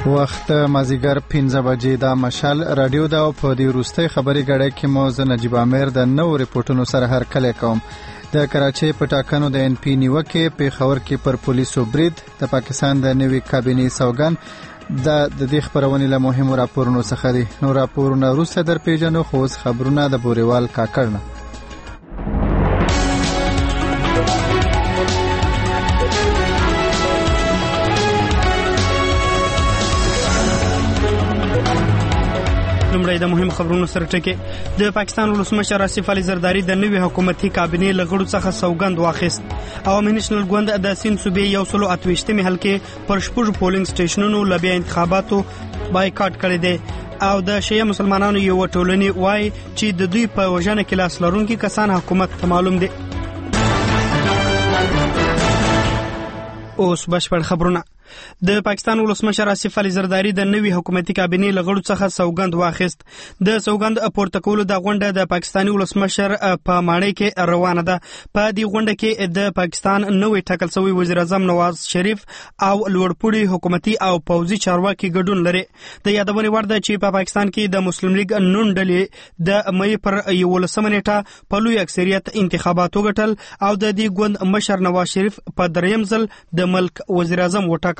وخت مازیګر 15 بجې د مشال رادیو دا په دې وروستۍ خبري غړې کې مو زه نجیب امیر د نو ریپورتونو سره هر کله کوم. د کراچۍ په ټاکنو د ان پی نیوکه په خبر کې پر پولیسو برید د پاکستان د نوي کابینې سوګند د دې خبرونه له مهمو راپورونو څخه دي. نو راپورونه روسه در پیژنو خو خبرونه د بوريوال کاکړنه. لومړی د مهم خبرونو سره ټکی. د پاکستان ولسمشر آصف علي زرداری د نوي حکومتي کابینې له غړو څخه سوګند واخیست. عوامي نېشنل ګوند د سیند صوبې 128 حلقې پر شپږ پولینګ سټیشنونو لبیا انتخاباتو بایکاټ کړی دی او د شیعه مسلمانانو یو ټولنې وایي چې د دوی په وژنه کې لاس لرونکي کسان حکومت ته معلوم دي. اوس بشپړ خبرونه. د پاکستان ولسمشر آصف علي زرداری د نوي حکومتي کابینې له غړو څخه سوګند واخیست. د سوګند پورته کولو د غونډه د پاکستاني ولسمشر په ماڼۍ کې روانه ده. په دې غونډه کې د پاکستان نوې ټاکل شوی وزیر اعظم نواز شریف او لوړپوړي حکومتي او پوځي چارواکي ګډون لري. د یادونې وړ ده چې په پاکستان کې د مسلم لیگ نون ډلې د مې پر 11 نیټه په لوی اکثریت انتخابات وګټل او د دې ګوند مشر نواز شریف په دریم ځل د ملک وزیر اعظم وټاکل.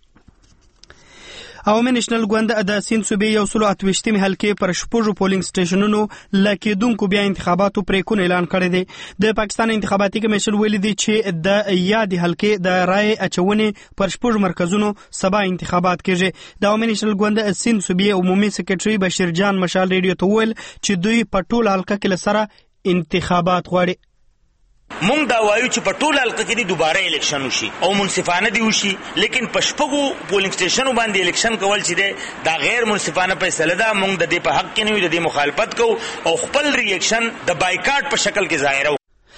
عوامي نېشنل ګوند د سیند صوبې 128 حلقې پر شپږ پولینګ سټیشنونو لکېدونکو بیا انتخاباتو پریکون اعلان کړی دی. د پاکستان انتخاباتي کمیشن ویلي دی چې د یادې حلقې د رای اچونې پر شپږ مرکزونو سبا انتخابات کیږي. د عوامي نېشنل ګوند سیند صوبې عمومي سکرټري بشیر جان مشال ریډیو ته ویل چې دوی په ټول حلقه کې لسره انتخابات غواړي. مونږ دا وایو چې په ټول حلقه کې دوباره الیکشن وشي او منصفانه دی وشي، لیکن په شپږو پولینګ سټیشنونو باندې الیکشن کول چې دا غیر منصفانه فیصله ده. مونږ د دې په حق کې نه یو، د دې مخالفت کوو او خپل ریاکشن د بایکاټ په شکل کې ظاهرو.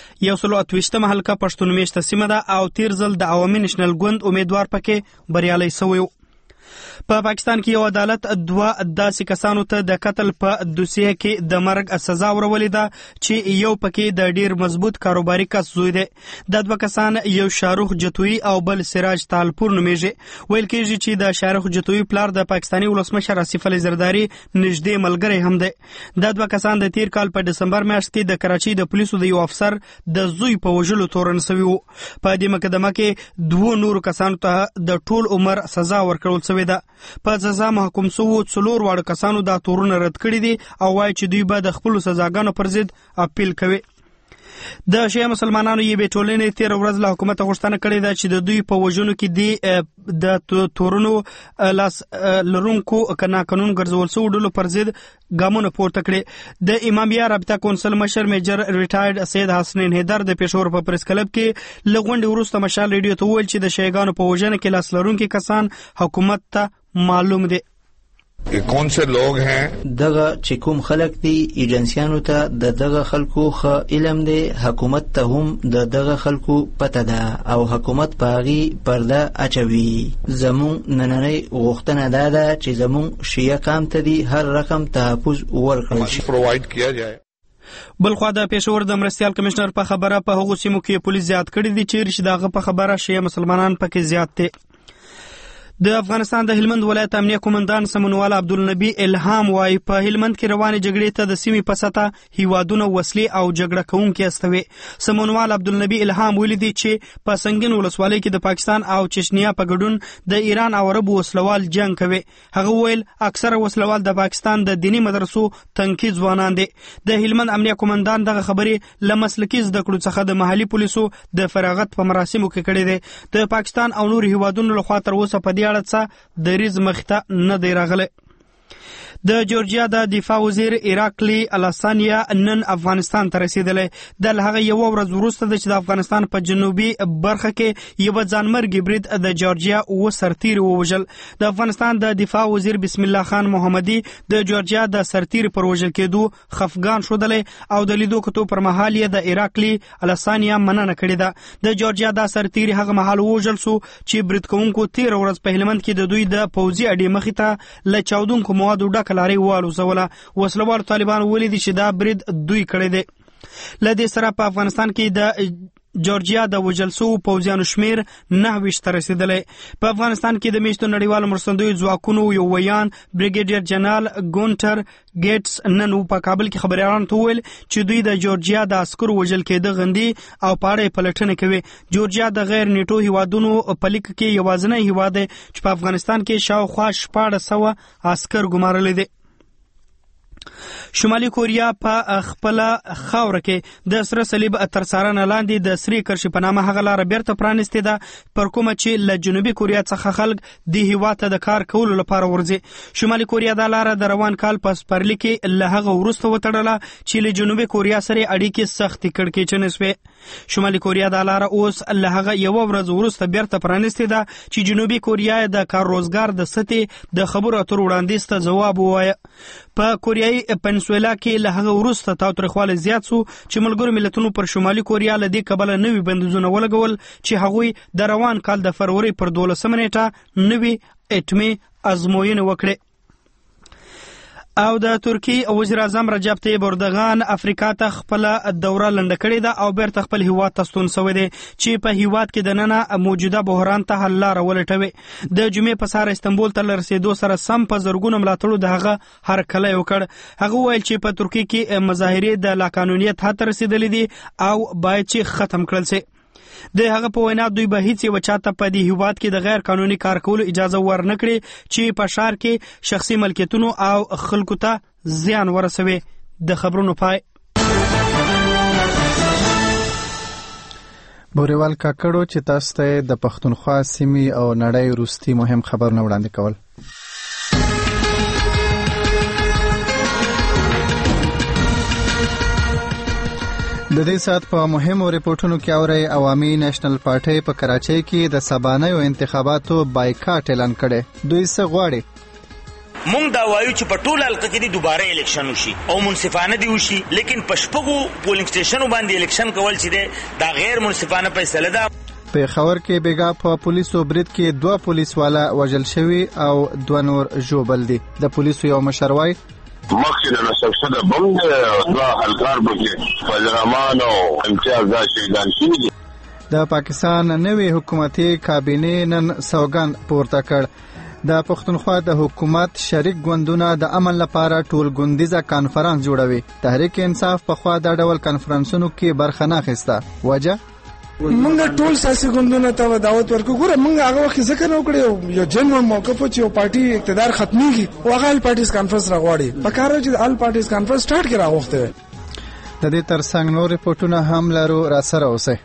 128 حلقه پښتون میشته سیمه ده او تیر ځل د عوامي نېشنل ګوند امیدوار پکې بریالي شوی. په پاکستان کې یو عدالت دوه داسې کسانو ته د قتل په دوسیه کې د مرګ سزا ورولې ده چې یو پکې د ډیر مضبوط کاروباري کس زوی دی. د دوه کسان یو شاروخ جتوی او بل سراج تالپور نومیږي. ویل کېږي چې د شاروخ جتوی پلار د پاکستاني ولسمشر آصف علي زرداری نږدې ملګری هم دی. د دوه کسان د تیر کال په دسمبر میاشت کې د کراچۍ د پولیسو د یو افسر د زوی په وژلو تورن شوی وو. په دې مقدمه کې دوه نورو کسانو ته د ټول عمر سزا ورکړل شوې ده. په سزا محکوم شوو 4 واړه کسانو دا تورونه رد کړی دي او وایي چې دوی به د خپل سزاګانو پر ضد اپیل کوي. د شیعه مسلمانانو یوې ټولنې تیر ورځ له حکومت غوښتنه کړې ده چې د دوی په وژنو کې د تورونو لاس لرونکو قانون ګرځول شوو ډلو پر ضد ګامونه پورته کړي. د امامیه رابطه کونسل مشر میجر ریټایرډ سید حسنین حیدر د پېښور په پریس کلب کې له غونډې وروسته مشال ریډیو ته وویل چې د شیعاګانو په وژنه کې لاس لرونکي کسان حکومت ته معلوم دي. کون سے لوگ ہیں دغه چې کوم خلک دي ایجنسیانو ته د دغه خلکو ښه علم دی، حکومت ته هم د دغه خلکو پته ده او حکومت په هغې پرده اچوي. زمونږ نننۍ غوښتنه دا ده چې زمونږ شیعه قام ته دي هر رقم تحفظ ورکړل شي پرووایډ کیا جائے. بلخوا د پېښور د مرستیال کمشنر په خبره په هغو سیمو کې پولیس زیات کړي دي چې دغه په خبره شیعه مسلمانان پکې زیات دي. د افغانستان د هلمند ولایت امنیه قومندان سمنوال عبدالنبی الهام وايي په هلمند کې روانې جګړې ته د سیمې په سطحه هیوادونه وسلې او جګړه کوونکي استوي. سمنوال عبدالنبی الهام ویلي دي چې په سنگین ولسوالۍ کې د پاکستان او چچنیا په ګډون د ایران او عربو وسلوال جنگ کوي. هغه ویل اکثره وسلوال د پاکستان د دینی مدرسو تنکي ځوانان دي. د هلمند امنیه قومندان دغه خبرې له مسلکي زده کړو څخه د محلي پولیسو د فراغت په مراسمو کې کړې دي. د پاکستان او نور هیوادونو لخوا تر اوسه په دې اړه څه دریز مخته نه دی راغلی. د جورجیا د دفاع وزیر ایراکلی الاسانیا نن افغانستان ته رسیدلی. د هغه یو ورځ وروسته چې د افغانستان په جنوبي برخه کې یو ځانمرګي برید د جورجیا او سرتیر ووژل. د افغانستان د دفاع وزیر بسم الله خان محمدي د جورجیا د سرتیر پر وژل کېدو خفګان شودلی او د لیدو کتو پر مهال یې د ایراکلی الاسانیا مننه کړې ده. د جورجیا د سرتیر هغه مهال ووژل شو چې برید کوونکو تیر ورځ په هلمند کې د دوی د پوځي اډې مخې ته له چاودونکو موادو ډکه لارۍ والوزوله. وسلوالو طالبانو ولیدي چې دا برید دوی کړی دی. له دې سره په افغانستان کې د جورجیا د وژل شوو پوځیانو شمیر 29 ته رسیدلی. په افغانستان کې د میشتو نړیوالو مرستندویو ځواکونو یو ویان بریګیډیر جنرال ګونټر ګیټس نن په کابل کې خبریالانو ته وویل چې دوی د جورجیا د عسکرو وژل کېده غندي او په اړه یې پلټنه کوي. جورجیا د غیر نیټو هیوادونو په لیک کې یوازینی هیواد دی چې په افغانستان کې شاوخوا 1400 عسکر ګمارلی دی. شمالي کوریا په خپل خاوره کې د سره صلیب تر څارنه لاندې د سری کرښې په نامه هغه لاره بیرته پرانستې ده پر کومه چې له جنوبي کوریا څخه خلک د هیواد ته د کار کولو لپاره ورځي. شمالي کوریا دا لاره د روان کال په سپرلي کې له هغه وروسته وتړله چې له جنوبي کوریا سره اړیکې سختې کړکېچنې شوې. شمالي کوریا دا لاره اوس له هغه یوه ورځ وروسته بیرته پرانستې ده چې جنوبي کوریا د کار روزګار د سطحې د خبرو اترو وړاندیز ته ځواب ووایه. په کوریایي پنسویلا کې له هغه وروسته تاوتریخوالی زیات سو چې ملګرو ملتونو پر شمالي کوریا له دې کبله نوي بندیزونه ولګول چې هغوی د روان کال د فروری پر 12 نیټه نوي اټمي ازموینې وکړې. او د ترکی وزیر اعظم رجب طیب اردوغان افریقا ته خپل دوره لنډه کړې ده او بیرته خپل هیواد ته ستون شوی دی چې په هیواد کې د ننه موجوده بحران ته حل لاره ولټوي. د جمعې په سهار استنبول ته رسیدو سره سم په زرګونو ملاتړو د هغه هرکلی وکړ. هغه ویل چې په ترکیه کې مظاهرې د لاقانونیت حد ته رسیدلې دي او باید چې ختم کړل شي. د هغه په وینا دوی به هیڅ یو چاته په دې هیواد کې د غیر قانوني کار کولو اجازه ورنکړي چې په ښار کې شخصي ملکیتونو او خلکو ته زیان ورسوي. د خبرونو پای. بوریوال کاکړو چې تاسو ته د پښتونخوا سیمې او نړۍ وروستي مهم خبرونه وړاندې کول. د دې سات په مهمو ریپورتونو کې اوري عوامي نېشنل پارټي په کراچۍ کې د سبانیو انتخاباتو بایکاټ اعلان کړي. دوی څه غواړي؟ مونږ دا وایو چې په ټول حلقه کې دوباره الیکشن وشي او منصفانه دی وشي، لیکن پښپغو پولینګ سټیشنو باندې الیکشن کول چې دی دا غیر منصفانه فیصله ده. په خبر کې بیګا په پولیسو برید کې 2 پولیس والا وژل شوی او 2 نور ژوبل دي. د پولیسو یو مشروای مخکې د سبسده بم د هلکار بکې فجرمان او امتیاز دا شهیدان شوي دي. د پاکستان نوی حکومتي کابینې نن سوګند پورته کړ. د پښتونخوا د حکومت شریک ګوندونه د امن لپاره ټول ګوندیزه کانفرنس جوړوي. تحریک انصاف په خوا د ډول کانفرنسونو کې برخه نه اخیسته. وجه موږ ټول سیاسي ګوندونو ته دعوت ورکړو. ګوره موږ هغه وخت ذکر وکړو یو جنرال موقف چې یو پارټي اقتدار ختميږي او هغه ال پارټیز کانفرنس راغواړي. په کار چې ال پارټیز کانفرنس سٹارټ کړه وخته. د دې ترڅنګ نور ریپورتونه هم لرو، را سره اوسئ.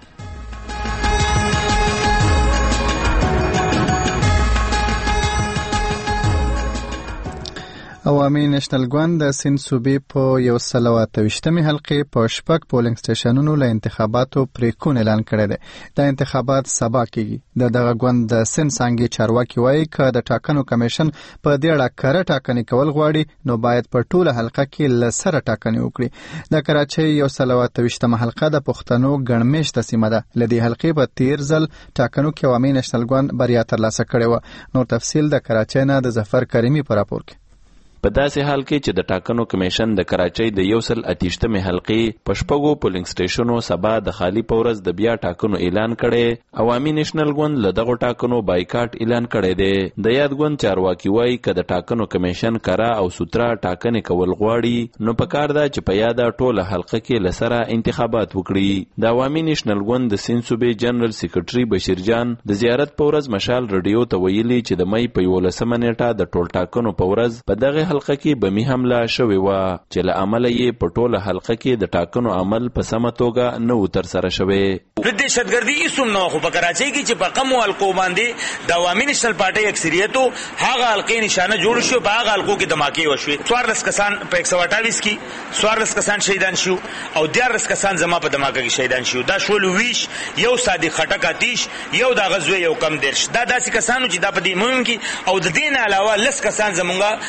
عوامي نېشنل ګوند د سند صوبې په 128مې حلقې په 6 پولینګ سټیشنونو له انتخاباتو پریکون اعلان کړی دی. د انتخابات سبا کېږي. دغه ګوند د سند څانګې چارواکي وایي که د ټاکنو کمیشن په دې اړه کره ټاکنې کول غواړي نو باید په ټوله حلقه کې له سره ټاکنې وکړي. د کراچۍ 128مه حلقه د پښتنو ګڼمېشته سیمه ده. له دې حلقې په تیر ځل ټاکنو کې عوامي نېشنل ګوند بریا ترلاسه کړې وه. نور تفصیل د کراچۍ نه د ظفر کریمي په راپور کې. په داسې حال کې چې د ټاکنو کمیشن د کراچۍ د 128مې حلقې په 6 پولینګ سټیشنو سبا د خالی پورز د بیا ټاکنو اعلان کړي، عوامي نېشنل ګوند له دغه ټاکنو بایکاټ اعلان کړی دی. د یاد ګوند چارواکي وایي که د ټاکنو کمیشن کرا او سوترا ټاکنې کول غواړي نو پکار ده چې په یاده ټوله حلقه کې له سره انتخابات وکړي. د عوامي نېشنل ګوند د سند صوبې جنرال سیکرټري بشیر جان د زیارت په ورځ مشال رادیو ته ویلي چې د مې په 11مه نیټه د ټول ټاکنو په ورځ په دغه حلقه کې بمی حمله شوې وه چې له امله یې په ټوله حلقه کې د ټاکنو عمل په سمه توګه نه و ترسره شوی. د دهشتګردي هیڅ نه خو په کراچۍ کې چې په کمو حلقو باندې د عوامي نېشنل پارټۍ اکثریتو هغه حلقې نشانه جوړ شو. په هغه حلقو کې دماکې وشوې. 14 کسان په 128 کې 14 کسان شهیدان شو او 14 کسان زما په دماکه کې شهیدان شو. دا شول ویش یو صادق خټک آتیش یو د غزوې یو کم درش دا داسې کسانو چې دا په دې مهم کې او د دین علاوه لس کسان زمونږه په دې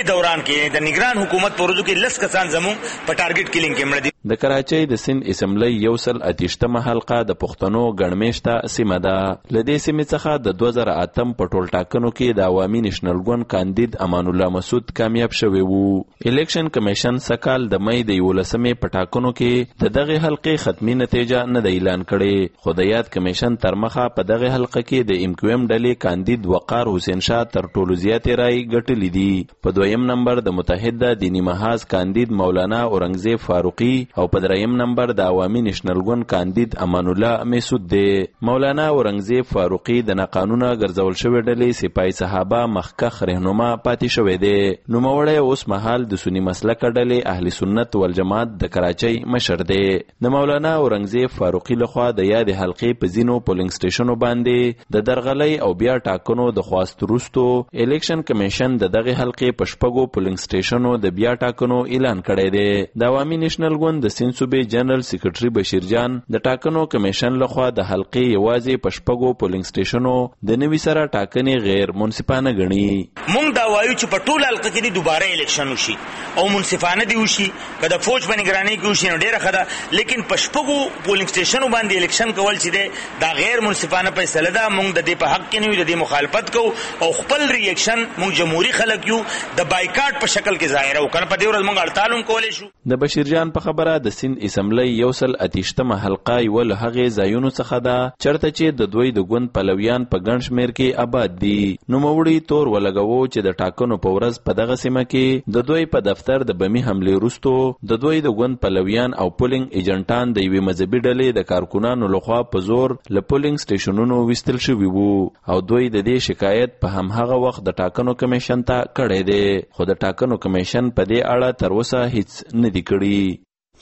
دې دوران کې د نگران حکومت پروژو کې لس کسان زمون په ټارګټ کلینګ کې مړ دي. د کراچۍ د سند اسمبلی 128مه حلقه د پښتنو ګڼمېشته سیمه ده. له دې سیمې څخه د 2008 په ټول ټاکنو کې د عوامي نېشنل ګوند کاندید امان الله مسعود کامیاب شوی وو. الیکشن کمیشن سکال د مې د 11مې په ټاکنو کې د دغه حلقې ختمي نتیجه نه د اعلان کړي، خو د یاد کمیشن تر مخه په دغه حلقه کې د MQM ډلې کاندید وقار حسین شاه تر ټولو زیاتې رای ګټلې دي. په دویم نمبر د متحده دینی محاذ کاندید مولانا اورنګزیب فاروقي او په دریم نمبر د عوامي نېشنل ګوند کاندید امان الله مسعود دی. مولانا اورنګزیب فاروقي د ناقانونه ګرځول شوی ډلې سپای صحابه مخکخ رهنما پاتې شوی دی. نوموړی اوس مهال د سنی مسلک ډلې اهل سنت والجماعت د کراچۍ مشر دی. د مولانا اورنګزیب فاروقي لخوا د یاد حلقې په ځینو پولینګ سټیشنو باندې د درغلۍ او بیا ټاکنو د خواست وروسته الیکشن کمیشن د دغه حلقې په شپږو پولینګ سټیشنو د بیا ټاکنو اعلان کړی دی. د عوامي نېشنل ګوند د سند صوبې جنرال سیکریټري بشیر جان د ټاکنو کمیشن لخوا د حلقې یوازې په شپږو پولینګ سټیشنو د نوي سره ټاکنې غیر منصفانه ګڼي. مونږ دا وایو چې په ټول حلقه کې دوباره الیکشن وشي او منصفانه دی وشي، که د فوج په نگرانۍ کې وشي نو ډیره ښه ده، لیکن په شپږو پولینګ سټیشنو باندې الیکشن کول چې دی دا غیر منصفانه فیصله ده. مونږ د دې په حق کې نه یو، د دې مخالفت کوو او خپل ریاکشن مونږ جمهوریت خلک یو د بایکاټ په شکل کې ظاهره وکړو. په دې ورځ مونږ هړتال هم کولی شو. د بشیر جان په خبره د سند اسمبلی 128مه حلقه یو له هغې ځایونو څخه ده چرته چې د دوی د ګوند پلویان په ګڼ شمېر کې آباد دي. نوموړي تور ولګوو چې د ټاکنو په ورځ په دغه سیمه کې د دوی په دفتر د بمي حملې وروسته د دوی د ګوند پلویان او پولینګ ایجنټان د یوې مذهبي ډلې د کارکونانو لخوا په زور له پولینګ سټیشنونو ویستل شوي وو او دوی د دې شکایت په همهغه وخت د ټاکنو کمیشن ته کړی دی، خو د ټاکنو کمیشن په دې اړه تر اوسه هیڅ نه دی کړی.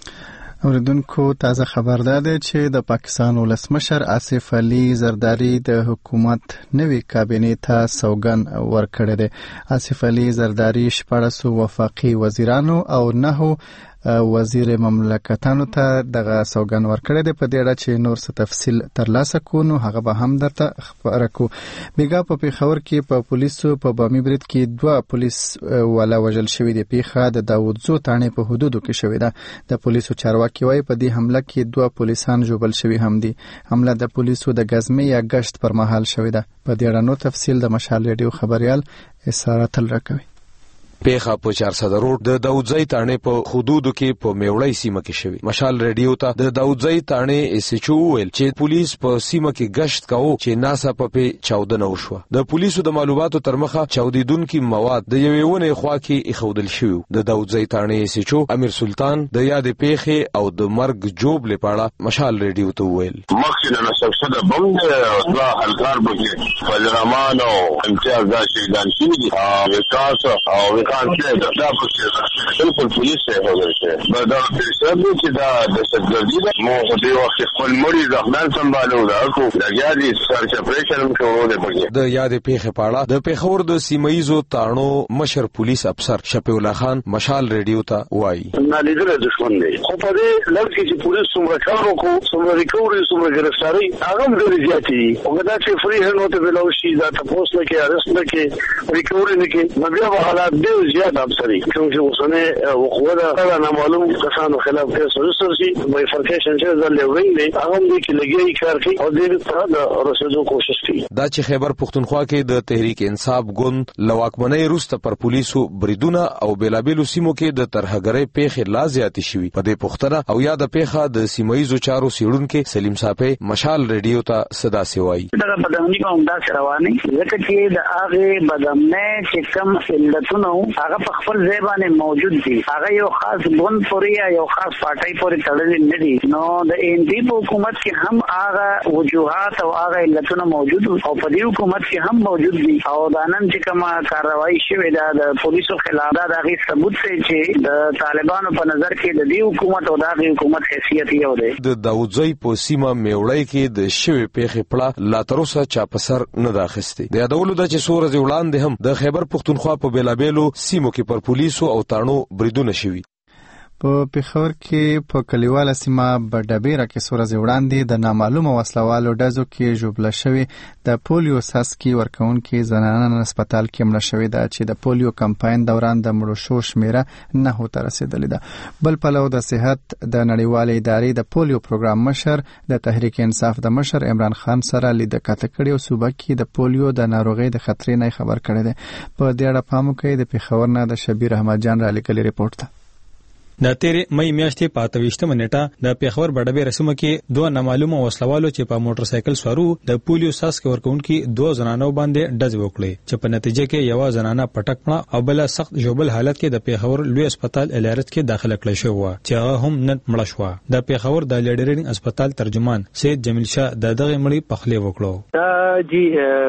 اوریدونکو تازه خبر ده چې د پاکستان ولسمشر آصف علي زرداری د حکومت نوې کابینې ته سوګن ورکړی دی. آصف علي زرداری 14 وفاقي وزیرانو او 9 وزیر مملکتانو ته دغه سوګن ورکړی دی. په دې اړه چې نور څه تفصیل ترلاسه کړو نو هغه به هم درته خبره کوو. بیګا په پیښور کې په پولیسو په بامي برید کې 2 پولیس والا وژل شوي دي. پیښه د داودزو تاڼې په حدودو کې شوې ده. د پولیسو چارواکي وایي په دې حمله کې 2 پولیسان ژوبل شوي هم دي. حمله د پولیسو د غزمې یا گشت پر مهال شوې ده. په دې اړه نو تفصیل د مشال ریډیو خبريال اساره تل راکوي. پیښه په 400 روډ د داودزی تاڼې په حدودو کې په میوړی سیمه کې شوی. مشال ریډیو ته د داودزی تاڼې اسچو ویل چې پولیس په سیمه کې گشت کاوه چې ناسا په چاودنه وشوه. د پولیسو د معلوماتو تر مخه چاودیدونکو مواد د یوې ونې خوا کې اخودل شوی. د داودزی تاڼې اسچو امیر سلطان د یاد پیښې او د مرګ جوب لپاره مشال ریډیو ته ویل مخکې نه سبسه د بم د هلکار بګي فجرمان او امتیاز دا شهیدان شوي دي وکاس او دا بالکل پولیس سے ہو گئے تھے دا پیشرفت چې دا دهشتګردي ده. مو په دې وخت خپل مړي ځخنان سمبالو دا کو لګیا دي سرچ اپریشن هم شروع دی. پکې د یاد پیښې په اړه د پیښور د سیمایزو تاڼو مشر پولیس افسر شفیع الله خان مشال ریډیو ته وایي نالیدل دښمن دی، خو په دې لږ کې چې پولیس څومره کار وکړو څومره ریکوري څومره ګرفتاري هغه هم ډېرې زیاتې دي. او دا چې فری هند ته ویلو شي دا تاسو نه کې ارست نه کې ریکوري نه کې نو بیا حالات ډېر زیات افسري کوم چې اوسنه وقوعه نه معلوم کسانو خلاف کیس رجسټر شي بایفرکیشن چې ځلې ویني هغه دې کې لګي کار کوي او دې په اړه رسېدو کوشش کوي. دا چې خیبر پختونخوا کې د تحریک انصاف ګوند لواکمنۍ روسته پر پولیسو بریدونه او بیلابیلو سیمو کې د ترهګرۍ پیښې لا زیاتې شوي. په دې پوښتنه او یا د پیښه د سیمایزو چارو سیړونکو سلیم صاحب مشال ریډیو ته صدا سیوای دا بدامنی کوم دا رواني ځکه چې د هغه بدامنه چې کم علتونه هغه په خپل ځای باندې موجود دي. هغه یو خاص ګوند پورې یو خاص پارټي پورې تړلې نه دي. نو د ان ډي په حکومت کې هم هغه وجوهات او هغه علتونه موجود او په دې حکومت کې هم موجود دي. او دا نن چې کومه کاروایی شوې ده د پولیسو خلاف دا د ثبوت چې د طالبانو په نظر کې د دې حکومت او د حکومت حیثیت یو دی. د داودزی په سیمه میوړی کې د شوی پیښې پړه لا تر اوسه چا په سر نه داخسته. د یادولو د چې سورز وړاندې هم د خیبر پختونخوا په بیلابیلو سیمو کې پر پولیسو او تاڼو بریدونه شوي. په پیښور کې په کلیواله سیمه بډبیره کې څو ورځې وړاندې د نامعلومه وسلوالو ډزو کې ژوبله شوې د پولیو څاڅکي ورکوونکې زنانه نن هسپتال کې مړه شوې ده چې د پولیو کمپاین دوران د مړو شو شمیره 9 ته رسیدلې ده. بل پلو د صحت د نړیوالې ادارې د پولیو پروګرام مشر د تحریک انصاف د مشر عمران خان سره لید کاته کړي او صوبه کې د پولیو د ناروغۍ د خطرې نه خبر کړي ده. په دې اړه پام وکړئ. د پیښور نه د شبیر احمد جان را لیکلي ریپورت ده. د تیرې مې میاشتې په 28 نیټه د پیښور بډبې رسمه کې دوه نامعلومه وسلوالو چې په موټر سایکل سوارو د پولیو څاڅکي ورکوونکي دوه زنانو باندې ډز وکړي چې په نتیجه کې یو زنانه پټک مړه او بل سخت ژوبل حالت کې د پیښور لوی هسپتال الارت کې داخله کړل شو چې هغه هم نن مړه شو. د پیښور د لیډرینګ هسپتال ترجمان سید جمیل شاه دغه مړی پخلی وکړو. دا جی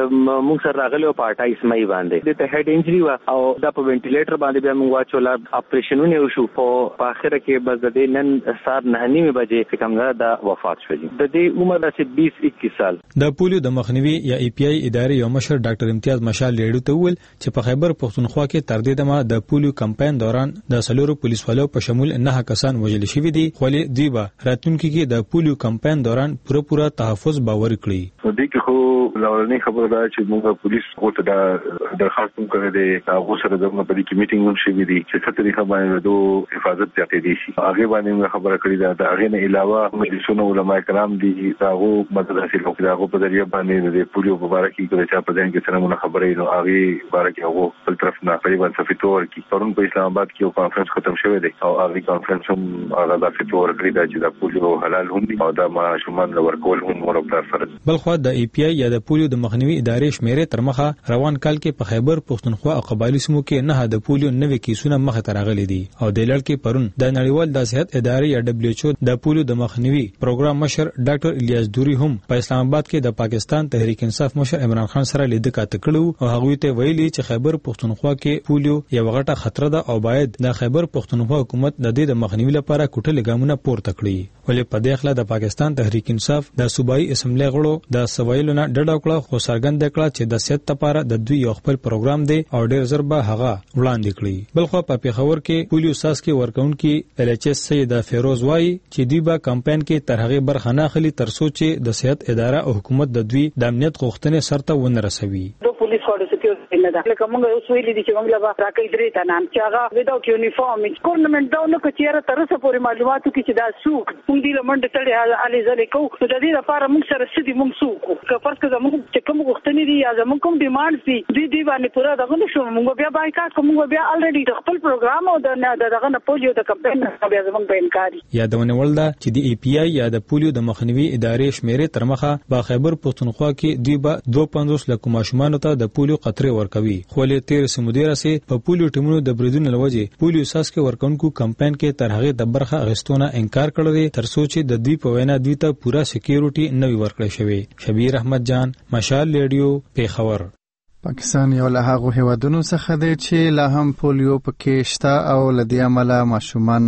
موږ سره راغلو په 28 مې باندې د هډ انجری او د په وینټیلیټر باندې بیا موږ واچولا اپریشنونه وشو په اخره کې بس د دې نن سار 9:30 بجې کومه د وفات شوه. د دې عمر د 20-21 سال. د پولیو د مخنیوي یا ای پی آی ادارې یو مشر ډاکټر امتیاز مشال لیډو ته ویل چې په خیبر پښتونخوا کې تر دې دمه د پولیو کمپاین دوران د سلورو پولیسوالو په شمول 9 کسان وژل شوي دي خو دوی به راتلونکي کې د پولیو کمپاین دوران پوره تحفظ باور کړي. دې کې خو لوړنی خبره ده چې موږ پولیس کوته د درخواست کړې ده هغه سره د په دې کې میټینګ ونشي دي چې څه طریقه باندې د حفاظت ته دي شي. هغه باندې خبره کړې ده. د هغه نه علاوه مجلسونه علما کرام دي هغه مدد حاصل کړي. هغه په ذریعہ باندې د پولیو مبارکي کړي چې په ځین کې سره خبرې نو هغه مبارکي هغه بل طرف نه پریوان صفیتور کی پرون په اسلام آباد کې یو کانفرنس ختم شوی دی او هغه کانفرنس هم هغه د فیتور کړی دا چې د پولیو حلال هم دي او د ماشومان ورکول هم مربوط فرض. بلخو د ای پی آی یا د پولیو د مخنیوي ادارې شمیرې تر مخه روان کال کې په خیبر پښتونخوا او قبایلی سیمو کې نه د پولیو نوې کیسونه مخه ترغلي دي او د لړ کې پرون د نړیوال د صحت ادارې یا دبليو ایچ او د پولیو د مخنیوي پروګرام مشر ډاکټر الیاس دوری هم په اسلام آباد کې د پاکستان تحریک انصاف مشر عمران خان سره لید کاته کړو او هغه ته ویلي چې خیبر پښتونخوا کې پولیو یو غټه خطر ده او باید د خیبر پښتونخوا حکومت د دې د مخنیوي لپاره کوټه لګامونه پورته کړي. ولې په دې خله د پاکستان تحریک انصاف د صوبایي اسمبلی غړو د سوایلونه ډډه کړه خو څرګنده کړه چې د صحت لپاره د دوی یو خپل پروګرام دی او ډېر ضربه هغه وړاندې کړي. بلخو په پیښور کې پولیو څاڅکي ورکوونکي ال ایچ اس سید فیروز وای چې دوی به کمپاین کې تر هغه برخه نه اخلي تر څو چې د صحت اداره او حکومت د دوی د امنیت غوښتنې سرته ونه رسوي. پولیس فورس سکیورټي نه ده لکه موږ اوس ویلي دي چې موږ لا راکې درې ته نام چې هغه وداوت یونیفارم ګورنمنت دا نو کچېره تر څه پورې معلوماتو کې چې دا سوق موږ دې لمنډه تړي علي ځلې کو نو د دې لپاره موږ سره سدي موږ سوق که فرض کړه موږ چې کوم غوښتنې دي یا زموږ کوم ډیمانډ دي دې باندې پوره دغه نشو موږ بیا بایکاټ کوم بیا الریډي د خپل پروګرام او دغه نه پولیو د کمپاین بیا زموږ به انکاري. یادونه ولدا چې د ای پی آی یا د پولیو د مخنیوي ادارې شمیرې تر مخه په خیبر پښتونخوا کې دوی به 250 لک ماشومان ته د پولیو قطرې ورکوي خو له تیر سمودیره سي په پولیو ټیمونو د بریدونو لوجه پولیو څاڅکي ورکونکو کمپاین کې تر هغه د برخه اغستونه انکار کړی تر څو چې د دوی په وینا دوی ته پوره سکیورټي نوي ورکړی شوی. شبیر احمد جان مشال ریډیو پیښور. پاکستان یو له هغو هیوادونو څخه دی چې لا هم پولیو پکې شته او له دې امله ماشومان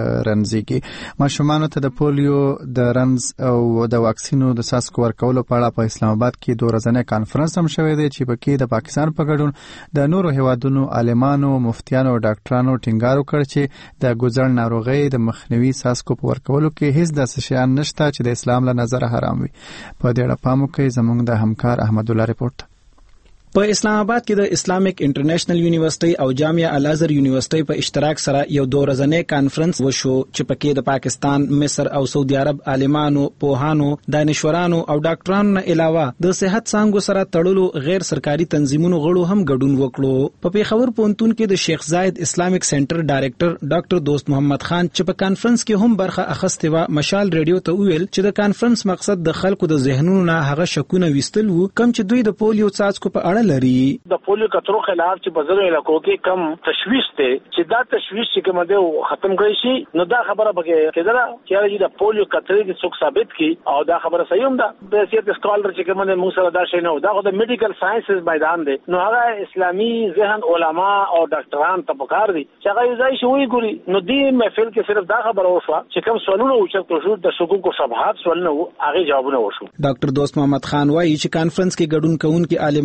رنځيږي. ماشومانو ته د پولیو د رنځ او د واکسینو د څاڅکو ورکولو په اړه په اسلام آباد کې دوه ورځنی کانفرنس هم شوی دی چې پکې د پاکستان په ګډون د نورو هیوادونو عالمانو مفتیانو او ډاکټرانو ټینګار وکړ چې د ګوزړ ناروغۍ د مخنیوي څاڅکو په ورکولو کې هیڅ داسې شیان نشته چې د اسلام له نظره حرام وي. په دې اړه پام وکړئ. زموږ د همکار احمد الله ریپورت. په اسلام آباد کې د اسلامیک انټرنیشنل یونیورسيټي او جامعه الازهر یونیورسيټي په اشتراک سره یو دوه ورځنی کانفرنس وشو چې پکې د پاکستان، مصر او سعودي عرب عالمانو، پوهانو، دانشورانو او ډاکټرانو نه علاوه د صحت څانګو سره تړلو غیر سرکاري تنظیمونو غړو هم ګډون وکړو. په پیښور پوهنتون کې د شیخ زاید اسلامیک سنټر ډایریکټر ډاکټر دوست محمد خان چې په کانفرنس کې هم برخه اخیستې و مشال ریډیو ته ویل چې د کانفرنس مقصد د خلکو د ذهنونو نه هغه شکونه وستل وو کوم چې دوی د پولیو څاڅکو په اړه لري. د پولیو کترو خلاف چې بازار علاقو کې کم تشویش ته چې دا تشویش چې کوم دی ختم کړي شي نو دا خبره بګه کېدله چې د پولیو کترې د څوک ثابت کی او دا خبره صحیح هم ده. د سیاست سکالر چې کوم موږ سره دا شي نه دا د میډیکل ساينسز میدان دی نو هغه اسلامي ذهن علما او ډاکټران ته پکار دي چې هغه ځای شوی ګوري. نو دې محفل کې صرف دا خبره وشوه چې کوم سوالونه اوچت شو د شکوک او شبهات سوالونه هغه جوابونه وشو. ډاکټر دوست محمد خان وایي چې کانفرنس کې ګډون کوونکي عالمان او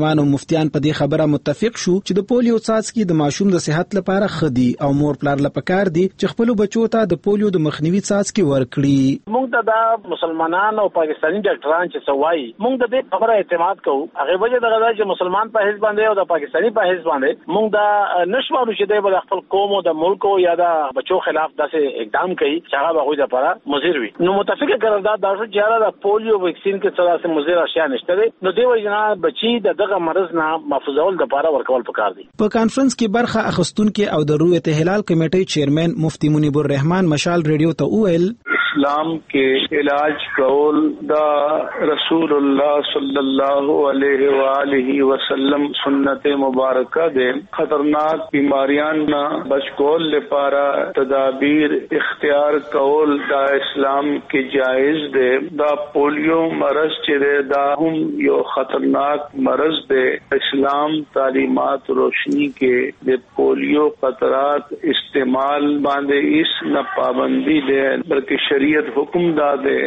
مفتیان په دې خبره متفق شو چې د پولیو څاڅکي د ماشوم د صحت لپاره خدي او مور پلار لپاره کار دي چې خپل بچو ته د پولیو د مخنیوي څاڅکي ورکړي. موږ ته دا مسلمانان او پاکستاني ډاکټران چې سوای موږ د دې خبره اعتماد کوو. هغه وجه دغه چې مسلمان په حساب باندې او د پاکستاني په حساب باندې موږ دا نشو چې د خپل قوم او د ملک او یا د بچو خلاف داسې اقدام کوي چې هغه به د لپاره مضر وي. نو متفقه قرارداد دا شو چې د پولیو ویکسین کې څه داسې مضر اشیاء نشته دي. نو دی وجه نه بچي دغه مرض نه محفوظول د لپاره ورکول پکار دي. په کانفرنس کې برخه اخستونکو او د رویت هلال کمیټې چیرمن مفتی منیب الرحمن مشال ریډیو ته وویل اسلام के इलाज कौल दा रसूल अल्लाह सल्लल्लाहु अलैहि व आलिहि वसल्लम सुन्नत मुबारका दे खतरनाक बीमारियां ना बचकोल ले पारा तदाबीर इख्तियार कौल दा इस्लाम के जायज दे दा पोलियो मरज चिरे दा हम यो खतरनाक मरज दे इस्लाम तालीमात रोशनी के दे पोलियो खतरात इस्तेमाल बांधे इस न पाबंदी दे बल्कि शरीयत हुक्म दा दे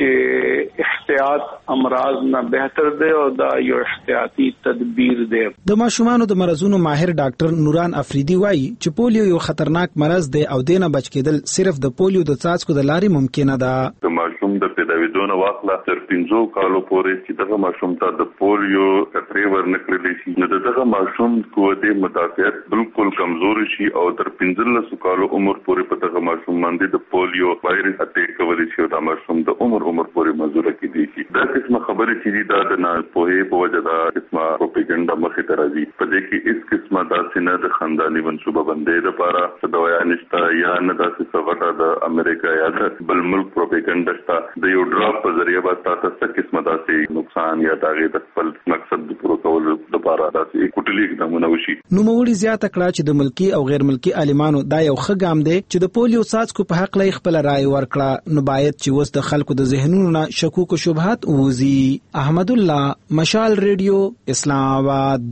چې احتیاط امراض نه بهتر دی او دا یو احتیاطي تدبیر دی. د ماشومانو د مرزونو ماهر ډاکټر نوران افریدي وایي چې پولیو یو خطرناک مرض دی او دینه بچ کېدل صرف د پولیو د څاڅکو د لارې ممکنه ده. د ماشوم د پیداویدو واخله تر 15 کالو پورې چې دغه ماشوم ته د پولیو خطرې ورنکړل شي نو دغه ماشوم قوت مدافعت بالکل کمزور شي او تر 15 کالو عمر پورې په دغه ماشوم باندې د پولیو وایرس اٹیک کولی شي او دا ماشوم د عمر پورې مزوره کې دي شي. دا قسمه خبرې چې دا د نه په وجه دا قسمه پروپاګاندا مخې ته راځي. په دې کې اس قسمه داسې نه د خاندانی منصوبه بندۍ لپاره څه دوايا نشته یا نه داسې څه د امریکا یا د بل ملک پروپاګاندا شته. د یو ډراپ په ذریعہ به تاسو څه قسمه داسې نقصان یا دغه د خپل مقصد د پوره کولو لپاره داسې کوټلي اقدامونه وشي. نو موږ زیاته کړه چې د ملکی او غیر ملکی عالمانو دا یو ښه ګام دی چې د پولیو څاڅکو په حق لای خپل رائے ورکړه. نو باید چې وس د خلکو د ذهنونو نه شکوک او شبهات ووزي. احمد الله مشال ریډیو اسلام آباد.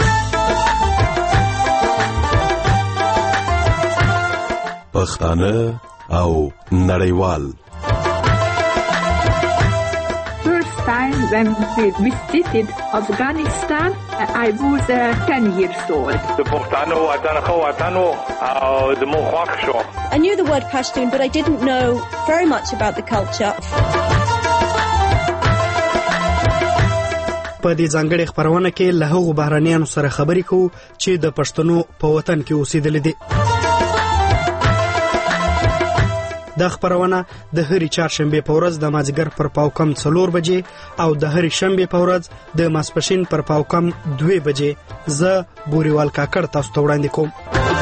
پښتانه او نړیوال. First time when we visited Afghanistan, I was 10 years old. د پښتانه وطن خو وطن او د مو خوښ شو. I knew the word Pashtun, but I didn't know very much about the culture. په دې ځانګړي خبرونه کې له هغو بهرانیانو سره خبرې کوو چې د پښتنو په وطن کې اوسېدلي دي. دا خبرونه د هرې چهارشنبې په ورځ د مازدیګر پر پاوکم 4 بجې او د هرې شنبې په ورځ د ماسپښین پر پاوکم 2 بجې زه بوريوال کاکړ تاسو ته وړاندې کوم.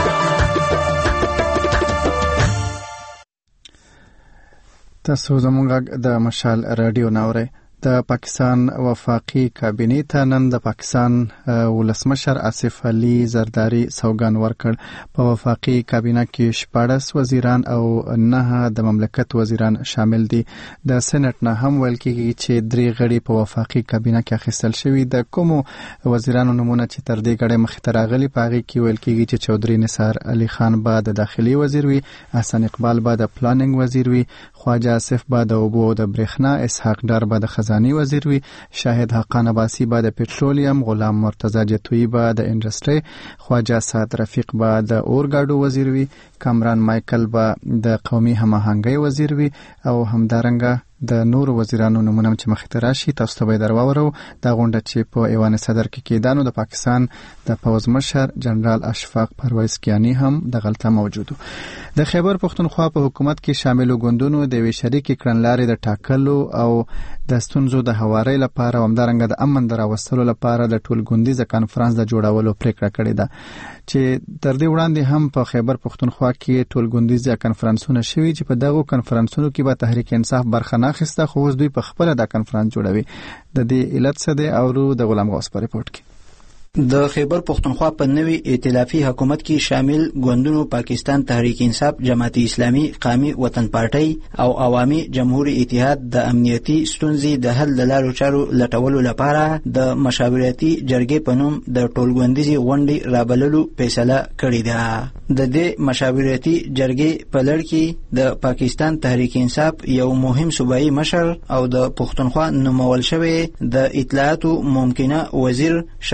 تاسو زموږ د مشال رادیو ناوره. د پاکستان وفاقي کابینې ته نن د پاکستان ولسمشر آصف علي زرداری سوګند ورکړ. په وفاقي کابینه کې 14 وزیران او 9 د مملکت وزیران شامل دي. د سېنات نه هم ویل کېږي چې 3 غړي په وفاقي کابینه کې اخیستل شوي. د کوم وزیرانو نمونه چې تر دې غړي مخې ته راغلي په هغه کې ویل کېږي چې چودري نثار علي خان به د داخلي وزیر وي، حسن اقبال به د پلانینګ وزیر وي، خواجه آصف به د اوبو د برېښنا، اسحاق ډار به د خزاني وزیر وي، شاهد حقان عباسی به د پټرولیم، غلام مرتضی جتویی به د انډستری، خواجه سعد رفیق به د اورګاډو وزیر وي، کامران مایکل به د قومي هماهنګۍ وزیر وي او همدارنګه د نور وزیرانو نمونه چې مخې ته راشي تاسو ته به درواورو. دا غونډه چې په ایوان صدر کې کېدانو د پاکستان د پوز مشر جنرال اشفاق پرویز کیانی هم د غلطه موجودو. د خیبر پښتونخوا په حکومت کې شامل ګوندونو د وی شریک کړنلارې د ټاکلو او د ستونزو د هواري لپاره همدارنګه د امن دراوستلو لپاره د ټولګوندیز کانفرنس د جوړولو پریکړه کړې ده چې تر دې وړاندې هم په خیبر پښتونخوا کې ټولګوندیز کانفرنسونه شوي چې په دغه کانفرنسونو کې به تحریک انصاف برخه اخیسته خو اوس دوی په خپل د کانفرنس جوړوي. د دې علت څه دی او د غلام غوث په ریپورت کې د خیبر پښتونخوا په نوي ائتلافي حکومت کې شامل ګوندونو پاکستان تحریک انصاف، جماعت اسلامي، قومي وطن پارټي او عوامي جمهور اتحاد د امنیتي ستونزې د حل لارو چارو لټولو لپاره د مشاورتي جرګې په نوم د ټولګوندیزي غونډې رابللو فیصله کړې ده. د دې مشاورتي جرګې په لړ کې د پاکستان تحریک انصاف یو مهم صوبایي مشر او د پښتونخوا نومول شوی د اطلاعاتو ممکنه وزیر شوکت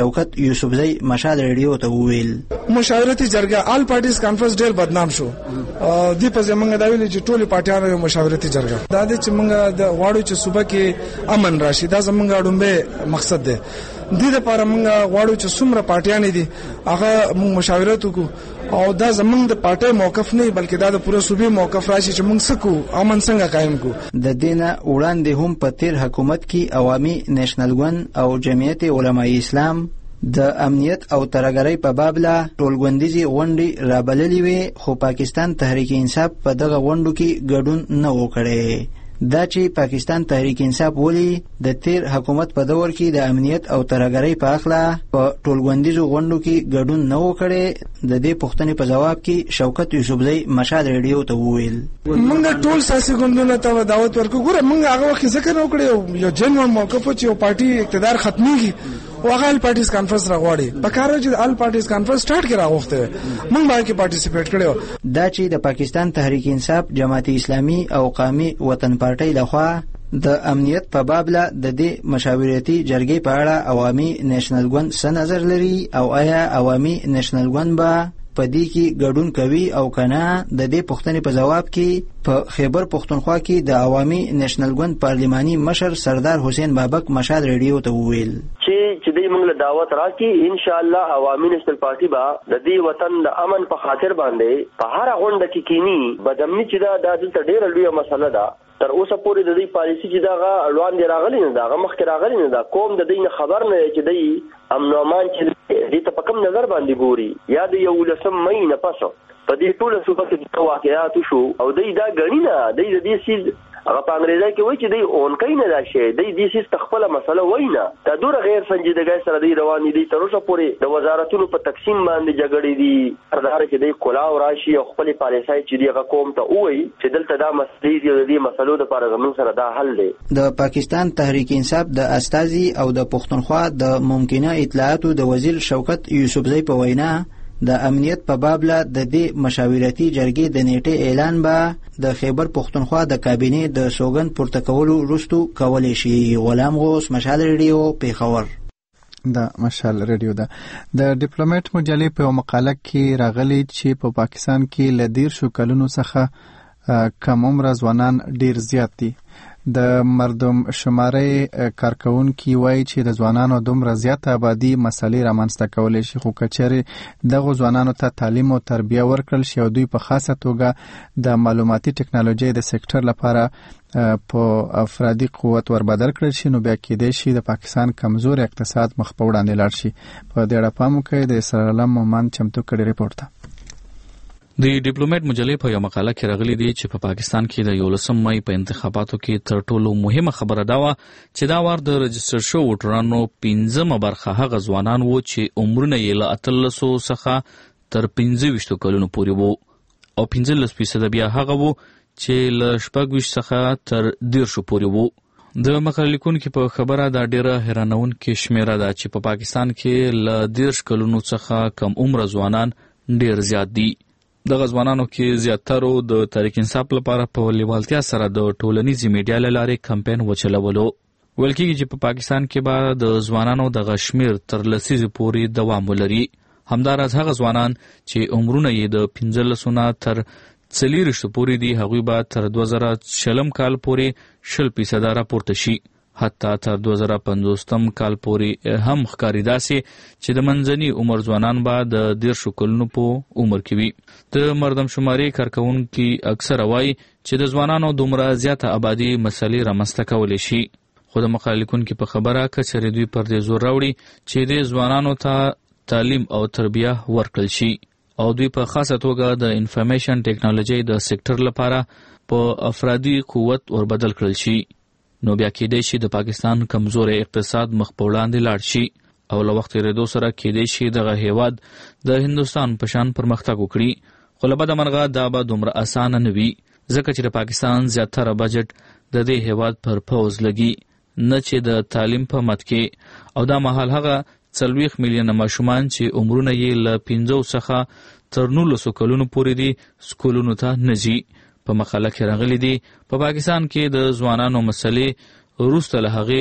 یوسفزئی مشال ریډیو ته وویل مشاورتي جرګه آل پارټیز کانفرنس ډېر بدنام شو. دی په زمونږ دا ویل چې ټولي پارټیانو یو مشاورتي جرګه دا د چې موږ د غواړو چې صوبه کې امن راشي. دا زمونږ اړومبه مقصد دی. د لپاره موږ غواړو چې څومره پارټیان دي هغه موږ مشاورت وکړو او دا زمونږ د پارټي موقف نه بلکې دا د پوره صوبې موقف راشي چې موږ سکو امن څنګه قائم کو. د دینه وړاندې هم په تیر حکومت کې عوامي نېشنل ګوند او جمعیت علماء اسلام د امنیت او ترهګرۍ په باب لا ټولګوندیزي غونډې رابللې وي خو پاکستان تحریک انصاف په دغه غونډو کې ګډون نه وکړي. دا چې پاکستان تحریک انصاف ولي د تیر حکومت په دور کې د امنیت او ترهګرۍ په اخلا په ټولګوندیزو غونډو کې ګډون نه وکړي د دې پوښتنې په جواب کې شوکت یوسفزئی مشال ریډیو ته وویل موږ ټول سیاسي ګوندونو ته دعوت ورکړو. ګوره موږ هغه وخت ذکر وکړو یو جنوان موقف چې یو پارټي اقتدار ختميږي واغه آل پارټیز کانفرنس راغواړي په کار چې آل پارټیز کانفرنس سٹارټ کړه وخته موږ باندې پارټیسیپیټ کړو. دا چې د پاکستان تحریک انصاف جماعت اسلامي او قومي وطن پارټي لخوا د امنیت په باب لا د دې مشاورتي جرګې په اړه عوامي نېشنل ګوند څه نظر لري او آیا عوامي نېشنل ګوند به په دې کې ګډون کوي او کنه د دې پوښتنې په جواب کې په خیبر پختونخوا کې د عوامي نېشنل ګوند پارلماني مشر سردار حسین بابک مشال ریډیو ته وویل چې دې موږ له دعوت راکې ان شاء الله عوامي نېشنل پارټي با د دې وطن د امن په خاطر باندې په هر غونډه کې کینی بدامني چې دا د ډېر لوی مسله ده. تر اوسه پورې د دې پالیسي چې دا اړوان دی راغلی نه دا مخکې راغلی نه دا کوم د دې خبر نه چې دې امن او امان چې دې ته په کوم نظر باندې ګوري یا د یو لسم مې نه پاسو په دې ټول صوبه کې واقعیات شو او دې دا غنی نه دې سیز هغه په انګریزي کې وایي چې دې اون کوي نه راشي دې سیز تخپل مسله وای نه دا ډور غیر سنجیدګۍ سره دې روان دي. تر اوسه پورې د وزارتونو په تقسیم باندې جګړې دي سردار چې دې کولاو راشي او خپل پالیسۍ چې دې قوم ته وایي چې دلته دا مسلې دې مسلو د لپاره زموږ سره دا حل دی. د پاکستان تحریک انصاف د استازي او د پښتونخوا د ممکنه اطلاعاتو د وزیر شوکت یوسفزئی په وینا د امنیت په باب لا د دې مشاورتي جرګې د نیټه اعلان به د خیبر پختونخوا د کابینې د سوګند پورته کولو وروسته کولای شي. غلام غوث مشال ریډیو پیښور. د مشال ریډیو ده د ډیپلوماټ مجلې په مقاله کې راغلي چې په پاکستان کې ل 13 کلونو څخه کم عمر ځوانان ډیر زیات دي. د مردم شمارې کارکونکي وایي چې د ځوانانو دومره زیات آبادی مسلې رامنځته کولای شي خو کچېرې دغه ځوانانو ته تعلیم او تربیه ورکړل شي او دوی په خاصه توګه د معلوماتي ټکنالوژي د سېکټر لپاره په افرادي قوت وربدل کړل شي نو بیا کېدای شي د پاکستان کمزور اقتصاد مخ په وړاندې لاړ شي. په دې اړه پام وکړئ. د اسرار علم مومن چمتو کړي ریپورت ته د ډیپلوماټ مجلې په یو مقاله کې راغلي دي چې په پاکستان کې د 11 مې په انتخاباتو کې تر ټولو مهمه خبره دا و چې دا وار د رجستر شو ووټرانو 15 برخه هغه ځوانان وو چې عمرونه یې له 13 څخه تر 25 کلونو پورې وو او 15% بیا هغه وو چې له 26 څخه تر 10 پورې وو. د مقالې لیکونکو په خبره دا ډیره حیرانونکې شمیره ده چې په پاکستان کې له 10 کلونو څخه کم عمر ځوانان ډیر زیات دي. دغه ځوانانو کې زیاترو د تحریک انصاف لپاره په لیوالتیا سره د ټولنیزې میډیا له لارې کمپاین وچلولو. ویل کېږي چې په پاکستان کې به د ځوانانو دغه شمیر تر لسیزې پورې دوام ولري. همداراز هغه ځوانان چې عمرونه یې د 15 نه تر 40 پورې دي هغوی به تر 2040 کال پورې 20% راپورته شي. حتی تر 2050 کال پورې هم ښکاري داسې چې د منځني عمر ځوانان به د 10 کلونو په عمر کې وي. د مردم شمارې کارکونکي اکثره وایي چې د ځوانانو دومره زیاته آبادي مسلې رامنځته کولی شي. خو د مقالې لیکونکي په خبره که چېرې دوی پر دې زور راوړي چې د ځوانانو ته تعلیم او تربیه ورکړل شي او دوی په خاصه توګه د انفارمیشن ټکنالوژي د سېکټر لپاره په افرادي قوت وربدل کړل شي نو بیا کېدای شي د پاکستان کمزورې اقتصاد مخ په وړاندې لاړ شي او له وخت تېرېدو سره کېدای شي دغه هیواد د هندوستان په شان پرمختګ وکړي. خو له بده مرغه دا به دومره اسانه نه وي ځکه چې د پاکستان زیاتره بجټ د دې هیواد پر پوز لګي نه چې د تعلیم په مد کې او دا مهال هغه 40 میلیونه ماشومان چې عمرونه یې له 15 څخه تر 19 کلونو پورې دي سکولونو ته نه ځي. په مقاله کې راغلي دي په پاکستان کې د ځوانانو مسلې وروسته له هغې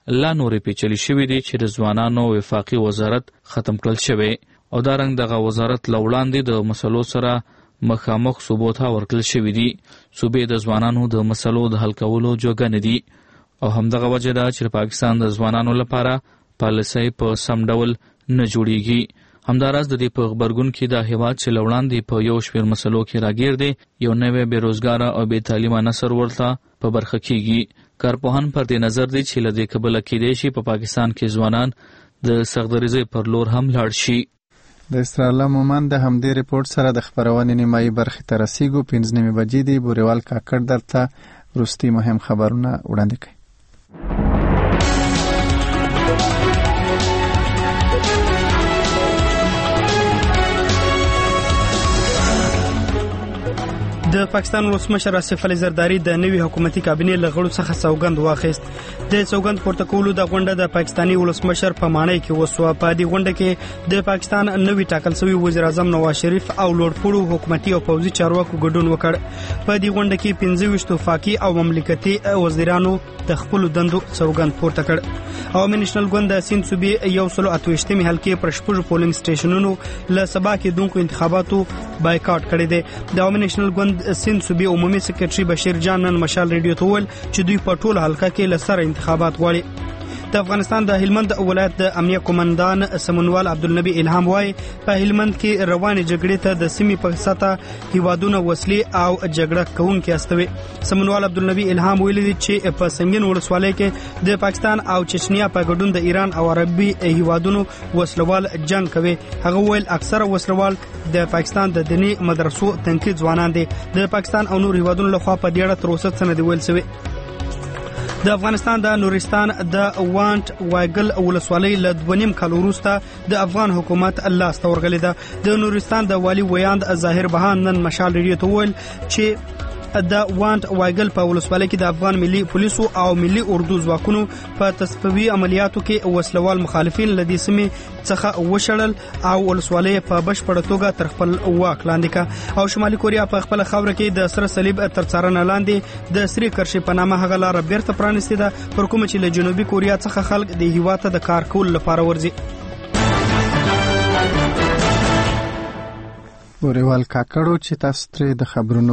لا نورې پیچلې شوې دي چې د ځوانانو وفاقي وزارت ختم کړل شوی او دا رنګ دغه وزارت لوړاندې د مسلو سره مخامخ صوبو ته ورکړل شوی دي. صوبې د ځوانانو د مسلو د حل کولو جوګه نه دي او همدغه وجه ده چې پاکستان د ځوانانو لپاره پالیسۍ په سم ډول نه جوړیږي. همداراز د دې په خبرګون کې د هیواد چې لوړاندې په یو شمېر مسلو کې راګیر دی یو نوی بېروزګاره او بې تعلیمه نسل ورته په برخه کیږي. کارپوهان پر دې نظر دی چې له دې کبله کیدای شي په پاکستان کې ځوانان د سختدریزۍ پر لور هم لاړ شي. د استراله مومن د همدې ریپورت سره د خبرونې نیمایي برخې ته رسیږو. 5 بجې دی. بوریوال کاکړ درته وروستي مهم خبرونه وړاندې کوي. د پاکستان ولسمشر آصف علي زرداری د نوي حکومتي کابینې له غړو څخه سوګند واخیست. د سوګند پورته کولو د غونډه د پاکستاني ولسمشر په مانۍ کې وسوه. په دې غونډه کې د پاکستان نوي ټاکل شوی وزیر اعظم نواز شریف او لوړپوړو حکومتي او پوځي چارواکو ګډون وکړ. په دې غونډه کې 15 وفاقي او مملکتي وزیرانو د خپل دندو سوګند پورته کړ. عوامي نېشنل ګوند د سیند صوبې 128 حلقې پر شپږ پولینګ سټیشنونو له سبا کېدونکو انتخاباتو بایکاټ کړی دی. د عوامي نېشنل ګوند سیند صوبې عمومي سکرټري بشیر جان نن مشال ریډیو ته وویل چې دوی په ټول حلقه کې له سره انتخابات غواړي. د افغانستان د هلمند ولایت د امنیه قومندان سمنوال عبدالنبی الهام وايي په هلمند کې روانې جګړې ته د سیمې په سطح هیوادونه وسلې او جګړه کوونکي استوي. سمنوال عبدالنبی الهام ویلي چې په سنگین ولسوالۍ کې د پاکستان او چچنیا په ګډون د ایران او عربي هیوادونو وسلوال جنگ کوي. هغه ویل اکثره وسلوال د پاکستان د دینی مدرسو تنقید ځوانان دي. د پاکستان او نور هیوادونو لخوا په دې اړه تر اوسه څه نه دی ویل شوی. د افغانستان د نورستان د وانټ وایګل ولسوالۍ له 2.5 کال وروسته د افغان حکومت لاس ته ورغلې ده. د نورستان د والي ویاند ظاهر بهان نن مشال ریډیو ته وویل چې د وانټ وایګل په ولسوالۍ کې د افغان ملي پولیسو او ملي اردو ځواکونو په تصفیوي عملیاتو کې وسلوال مخالفین له دې سیمې څخه وشړل او ولسوالۍ په بشپړه توګه تر خپل واک لاندې کا. او شمالي کوریا په خپل خاوره کې د سره صلیب تر څارنه لاندې د سری کرښې په نامه هغه لاره بیرته پرانستې ده پر کومه چې له جنوبي کوریا څخه خلک د هیواد ته د کار کول لپاره ورځي. بوریوال کاکړو چې تاسو ترې د خبرونو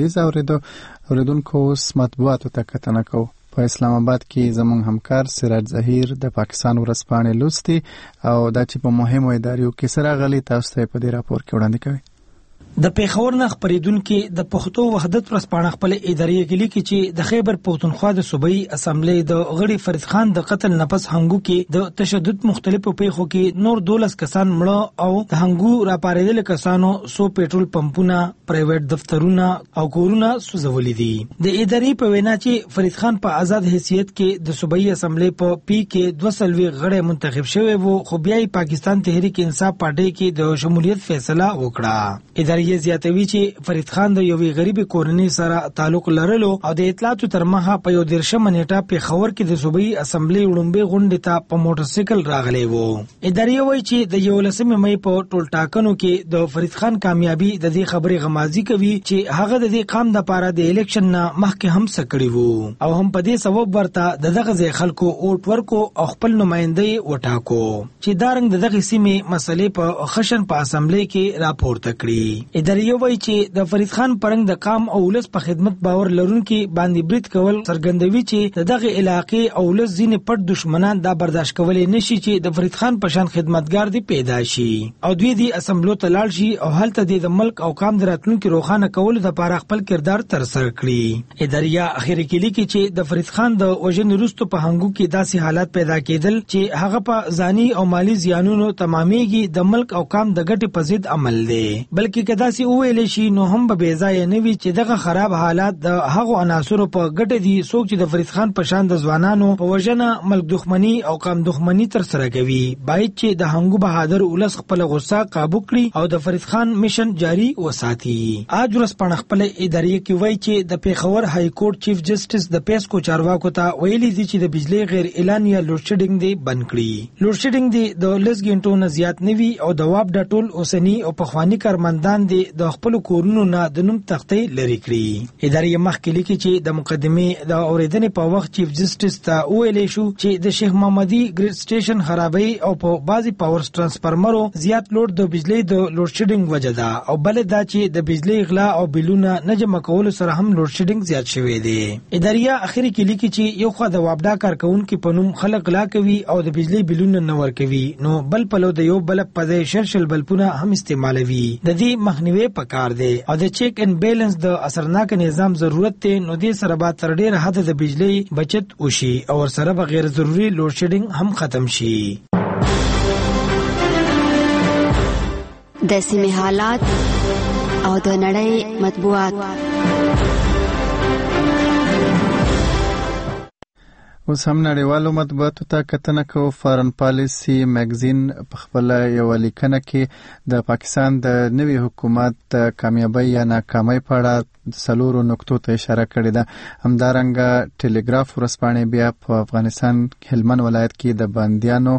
لنډیز اوریدونکو اوس مطبوعاتو ته کتنه کوو. په اسلام آباد کې زموږ همکار سراج ظهیر د پاکستان ورځپاڼې لوستي او دا چې په مهمو اداریو کې سره غلي تاسو ته په دې راپور کې وړاندې کوي. د پیښور نه خبرېدونکو د پښتو وحدت ورځپاڼه خپل ادارې کې لیکي چې د خیبر پښتونخوا د صوبایي اسمبلی د غړي فرید خان د قتل نفس هنګو کې د تشدد مختلفو پیښو کې نور 12 کسان مړه او د هنګو راپارېدل کسانو 100 پېټرول پمپونه پرایویټ دفترونه او کورونه سوځولې دي. د ادارې په وینا چې فرید خان په آزاد حیثیت کې د صوبایي اسمبلی په پی کې 200 غړي منتخب شوی وو خو بیا پاکستان تحریک انصاف پارټي کې د شمولیت فیصله وکړه. ادارې زیاتوي چې فرید خان د یوې غریب کورنۍ سره تعلق لرلو او د اطلاعاتو تر مخه په 14 نیټه پیښور کې د صوبایي اسمبلی وړاندې غونډې ته په موټر سایکل راغلی وو. ادارې وایي چې د 11 مې په ټول ټاکنو کې د فرید خان کامیابی د دې خبرې غمازي کوي چې هغه د دې قام د لپاره د الیکشن نه مخکې هم سکړی وو او هم په دې سبب ورته دغه ځای خلکو اوټ ورکو او خپل نمائندې وټاکو چې دا رنګ دغه سیمې مسلې په خشن په اسمبلی کې راپورته کړي. ادارې وایي چې د فرید خان پرنګ د قام او ولس په خدمت باور لرونکي باندې برید کول څرګندوي چې دغه علاقې او ولس ځینې پټ دشمنان دا برداشت کولای نشي چې د فرید خان په شان خدمتګار دی پیدا شي او دوی دی اسمبلو ته لاړ شي او هلته د ملک او قام د راتلونکي روښانه کولو لپاره خپل کردار ترسره کړي. ادارې اخیری کې لیکي چې د فرید خان د وژنې وروسته په هنګو کې داسې حالات پیدا کېدل چې هغه په ځاني او مالی زیانونو تمامېږي د ملک او قام د ګټې په ضد عمل دی بلکې کدا سي ویل شي نو هم به بیځای نه وي چې دغه خراب حالات د هغو عناصرو په ګټه دي څوک چې د فرید خان په شان د ځوانانو په وژنه ملک دښمنی او قام دښمنی تر سره کوي. باید چې د هنګو بهادر ولس خپل غصه قابو کړي او د فرید خان میشن جاری وساتي. اج ورځپاڼه خپل ادارې کې وایي چې د پیښور های کورټ چیف جسټس د پیسکو چارواکو ته ویلي دي چې د بجلی غیر اعلانیه لوډ شیډینګ دی بند کړي. لوډ شیډینګ دی د لږ غنټو نه زیات نه وي او د واب د ټول اوسنی او پخوانی کارمندان وړاندې د خپل کورونو نه د نوم تختې لري کړې. ادارې مخکې لیکي چې د مقدمې د اوریدنې په وخت چیف جسټس ته ویلې شو چې د شیخ محمدي ګریډ سټیشن خرابي او په بعضي پاور ترانسفارمرو زیات لوډ د بجلی د لوډ شیډینګ وجه ده او بل دا چې د بجلی غلا او بلونه نه جمع کولو سره هم لوډ شیډینګ زیات شوی دی. ادارې اخري کې لیکي چې یو خو د وابډا کارکونکو په نوم خلک غلا کوي او د بجلی بلونه نه ورکوي، نو بل په لو د یو بل په ځای شرشل بلپونه هم استعمالوي. د دې مخنیوي پکار دی او د چیک ان بیلنس د اثرناک نظام ضرورت دی، نو دې سره به تر ډیر حد د بجلی بچت وشي او سره به غیر ضروري لوډ شیډینګ هم ختم شي. د سیمې حالات او د نړۍ مطبوعات. اوس هم نړیوالو مطبوعاتو ته کتنه کوو. فارن پالیسي میگزین په خپل یو لیکنه کې د پاکستان د نوي حکومت د کامیابی یا ناکامۍ په اړه 4 نقطو ته اشاره کړې ده. همدارنګه ټیلیګراف ورځپاڼې بیا په افغانستان هلمند ولایت کې د بندیانو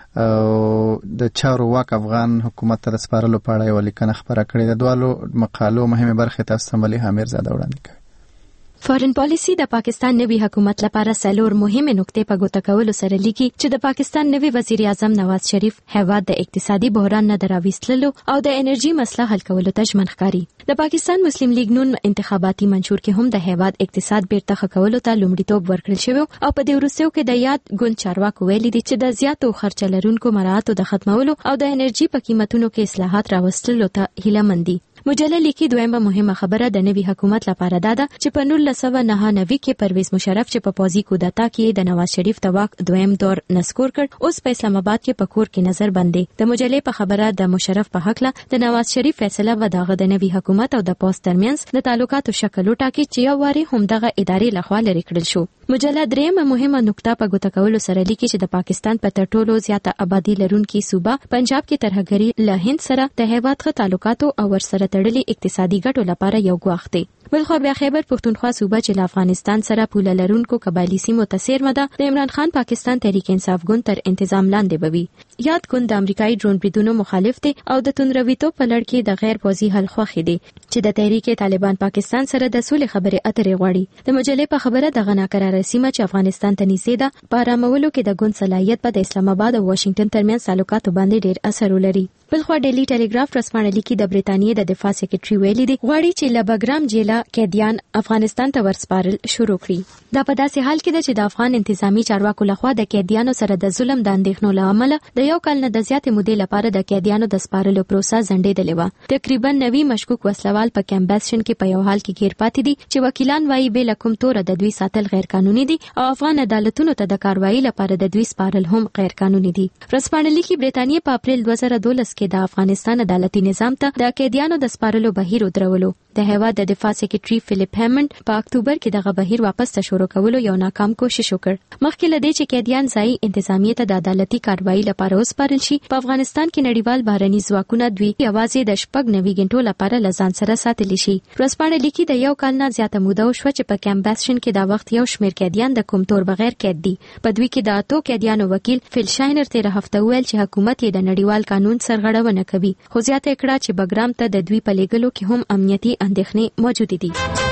او د چارو واک افغان حکومت ته سپارلو په اړه یو لیکنه خبره کړې ده. دوالو مقالو مهمه برخه تاسو ته ملي حامر زاده وړاندې کوي. فارن پالیسی د پاکستان نوي حکومت لپاره 4 مهمه نقطې په ګوته کولو سره لیکي چې د پاکستان نوي وزیر اعظم نواز شریف هیواد د اقتصادي بحران نه دراوستلو او د انرژي مسله حل کولو ته ژمن ښکاري. د پاکستان مسلم لیگ نون انتخاباتي منشور کې هم د هیواد اقتصاد بیرته ښه کولو ته لومړیتوب ورکړل شوی او په دې وروستیو کې د یاد ګوند چارواکو ویلي دي چې د زیاتو خرچه لرونکو مراعاتو د ختمولو او د انرژي په قیمتونو کې اصلاحات راوستلو ته هیله مند دي. مجله لیکي دویمه مهمه خبره د نوي حکومت لپاره ده چې په 1999 کې پرویز مشرف چې په پوځي کودتا کې د نواز شریف د واک دویم دور نسکور کړ، اوس په اسلام آباد کې په کور کې نظر بندي. د مجلې په خبره د مشرف په حق له د نواز شریف فیصله و دغه د نوي حکومت او د پوز ترمنځ د تعلقاتو شکل وټاکي چې یو واري هم دغه ادارې لخوا لري کړل شو. مجله دریمه مهمه نقطه په ګوته کولو سره لیکي چې د پاکستان په تر ټولو زیاته آبادی لرونکي صوبه پنجاب کې ترهګری له هند سره د هیواد ښه تعلقاتو او ورسره تړلي اقتصادي ګټو لپاره یو ګواښ دی. بلخو بیا خیبر پښتونخوا صوبه چې له افغانستان سره پوله لرونکو قبایلی سیمو ته څیرمه ده، د عمران خان پاکستان تحریک انصاف ګوند تر انتظام لاندې بوي. یاد ګوند د امریکایي ډرون بریدونو مخالف دی او د توندرویتوب په لړ کې د غیر پوځي حل خوښ دی چې د تحریک طالبان پاکستان سره د سولې خبرې اترې غواړي. د مجلې په خبره د ناقراره سیمه چې افغانستان ته نږدې ده په آرامولو کې د ګوند صلاحیت په د اسلام آباد او واشنگټن ترمنځ تعلقاتو باندې ډېر اثر ولري. بلخو ډیلی ټیلیګراف ورځپاڼه لیکي د بریتانیې د دفاع سیکریټري ویلي دی غواړي چې له بګرام جیله قیدیان افغانستان ته ورسپارل شروع کړي. دا په داسې حال کې ده چې د افغان انتظامی چارواکو لخوا د قیدیانو سره د ظلم د اندېښنو له امله د یو کال نه د زیاتې مودې لپاره د قیدیانو د سپارلو پروسه ځنډېدلې وه. تقریبا 90 مشکوک وسلوال په کیمپ بیسشن کې په یو حال کې گیر پاتې دي چې وکیلان وایي بې له کوم توره د دوی ساتل غیر قانوني دي او افغان عدالتونو ته د کاروایی لپاره د دوی سپارل هم غیر قانوني دي. ورځپاڼه لیکي بریتانیې په اپریل 2012 کې د افغانستان عدالتي نظام ته د قیدیانو د سپارلو بهیر ودرولو. د هیواد د دفاع سیکریټري فلیپ هیمند په اکتوبر کې دغه بهیر واپس ته شروع کولو یو ناکام کوشش وکړ. مخکې له دې چې قیدیان ځای انتظامیه ته د عدالتي کاروایی لپاره وسپارل شي، په افغانستان کې نړیوال بهرني ځواکونه دوی یوازې د 9 غنټو لپاره لزان سره ساتلی شي. ورځپاڼه لیکي د یو کال نه زیاته موده وشوه چې په کیمپ بیسشن کې دا وخت یو شمېر قیدیان د کوم تور بغیر قید دي. په دوی کې د 8 قیدیانو وکیل فیل شاینر تیر هفته ویل چې حکومت یې د نړیوال قانون سرغړونه کوي، خو زیاته کړه چې بګرام ته د دوی په لېږلو کې هم امنیتي اندېښنې موجود دي.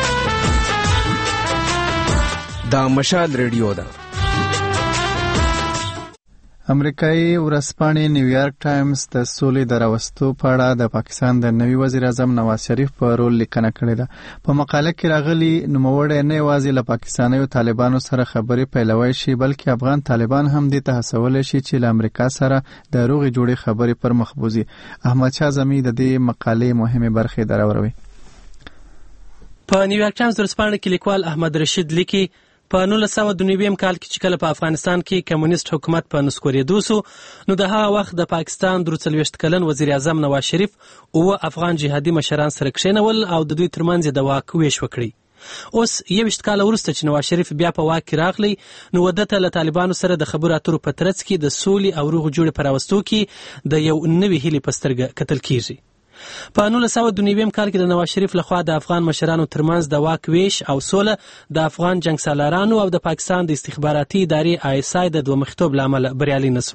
دا مشال ریډیو ده. امریکایي ورځپاڼې نیویارک ټایمز د سولې د راوستو په اړه د پاکستان د نوي وزیر اعظم نواز شریف په رول لیکنه کړې ده. په مقاله کې راغلي نوموړی نه یوازې له پاکستانیو طالبانو سره خبرې پیلوي شي، بلکې افغان طالبان هم دې ته هڅولی شي چې له امریکا سره د روغې جوړې خبرې پر مخ بوځي. احمد شاه زمي د دې مقالې مهمه برخې دراوروي. په نیویارک ټایمز ورځپاڼه کې لیکوال احمد رشید لیکي په 1992 کال کې چې کله په افغانستان کې کمونیست حکومت په نسکورېدو سو، نو د هغه وخت د پاکستان 43 کلن وزیر اعظم نواز شریف او افغان جهادي مشران سره کښېنول او د دوی ترمنځ د واک ویش وکړي. اوس 21 کال وروسته چې نواز شریف بیا په واک کې راغلی، نو ودته له طالبانو سره د خبرو اترو په ترڅ کې د سولې او روغې جوړې په راوستو کې د یو نوي هیلې په سترګه کتل کیږي. په 1992 کال کې د نواز شریف لخوا د افغان مشرانو ترمنځ د واک ویش او سوله د افغان جنگ سالارانو او د پاکستان د استخباراتي ادارې ISI د دوه مخیتوب له امله بریالي نسوه.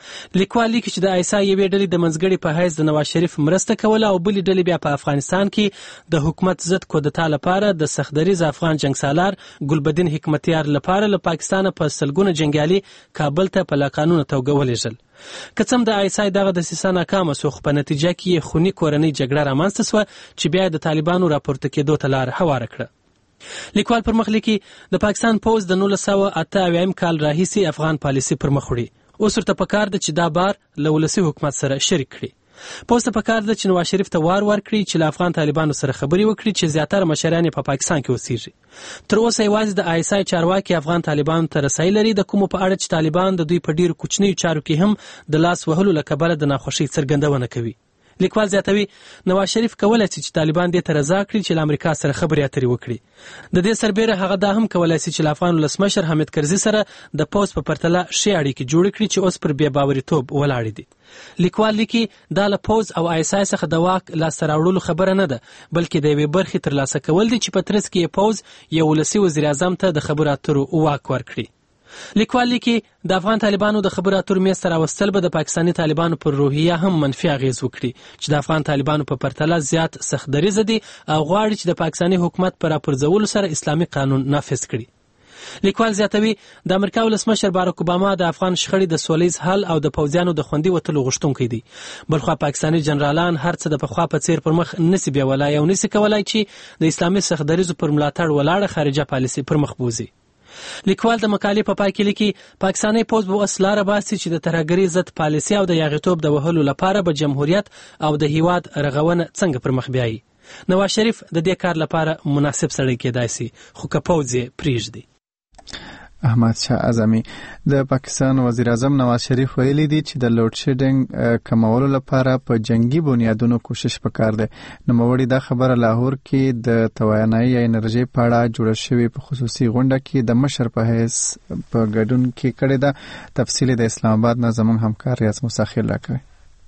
لیکوال لیکي چې د آیسا یوې ډلې د منځګړي په حیث د نواز شریف مرسته کوله او بلې ډلې بیا په افغانستان کې د حکومت ضد کودتا لپاره د سختدریز افغان جنګسالار ګلبدین حکمتیار لپاره له پاکستانه په سلګونه جنګیالي کابل ته په لاقانونه توګه ولېږل. که څه هم د آیسای دغه دسیسه ناکامه سو خو په نتیجه کې یې خوني کورنۍ جګړه رامنځته سوه چې بیا د طالبانو راپورته کېدو ته لار هواره کړه. لیکوال پر مخ لیکي د پاکستان پوځ د 1988 کال راهیسې افغان پالیسي پر مخ وړي. اوس ورته پکار ده چې دا بار له ولسي حکومت سره شریک کړي. پوځ ته پکار ده چې نواز شریف ته وار ورکړي چې له افغان طالبانو سره خبرې وکړي چې زیاتره مشران یې په پاکستان کې اوسېږي. تر اوسه یوازې د آیسای چارواکي افغان طالبانو ته رسایي لري د کومو په اړه چې طالبان د دوی په ډیرو کوچنیو چارو کې هم د لاس وهلو له کبله د ناخوښۍ څرګندونه کوي. لیکوال زیاتوي نواز شریف کولی شي چې طالبان دې ته رضا کړي چې له امریکا سره خبرې اترې وکړي. د دې سربیره هغه دا هم کولی شي چې له افغان ولسمشر حامد کرزي سره د پوځ په پرتله ښې اړیکې جوړې کړي چې اوس پر بې باوریتوب ولاړې دي. لیکوال لیکي دا له پوځ او آیسای څخه د واک لاسته راوړلو خبره نه ده بلکې د یوې برخې ترلاسه کول دي چې په ترڅ کې یې پوځ یو ولسي وزیر اعظم ته د خبرو اترو واک ورکړي. لیکوال لیکي د افغان طالبانو د خبرو اترو میز ته راوستل به د پاکستاني طالبانو پر روحیه هم منفي اغیز وکړي چې د افغان طالبانو په پرتله زیات سختدریزه دي او غواړي چې د پاکستاني حکومت پر راپرځولو سره اسلامي قانون نافذ کړي. لیکوال زیاتوي د امریکا ولسمشر باراک اوباما د افغان شخړې د سولیز حل او د پوځیانو د خوندي وتلو غوښتونکی دی. بلخوا پاکستاني جنرالان هر څه د پخوا په څیر پر مخ نسی بیولای او نسی کولای چې د اسلامي سختدریزو پر ملاتړ ولاړه خارجه پالیسي پر مخ بوزي. لیکوال د مقالې په پای کې لیکي پاکستاني پوځ به اوس لاره باسي چې د ترهګرۍ ضد پالیسي او د یاغیتوب د وهلو لپاره به جمهوریت او د هیواد رغونه څنګه پر مخ بیایي. نواز شریف د دې کار لپاره مناسب سړی کېدای شي خو که پوځ یې پرېږدي. احمد شاه اعظمي د پاکستان وزیر اعظم نواز شریف ویلي دی چې د لوډ شیډینګ کمولو لپاره په جنگي بنیادونو کوشش وکړ دی. نوموړي دا خبره لاهور کې د توانایي انرژي په اړه جوړه شوې په خصوصي غونډه کې د مشر په حیث په ګډون کې کړې ده. تفصیل د اسلام آباد نه زموږ همکار ریاض مساخیل راکوي.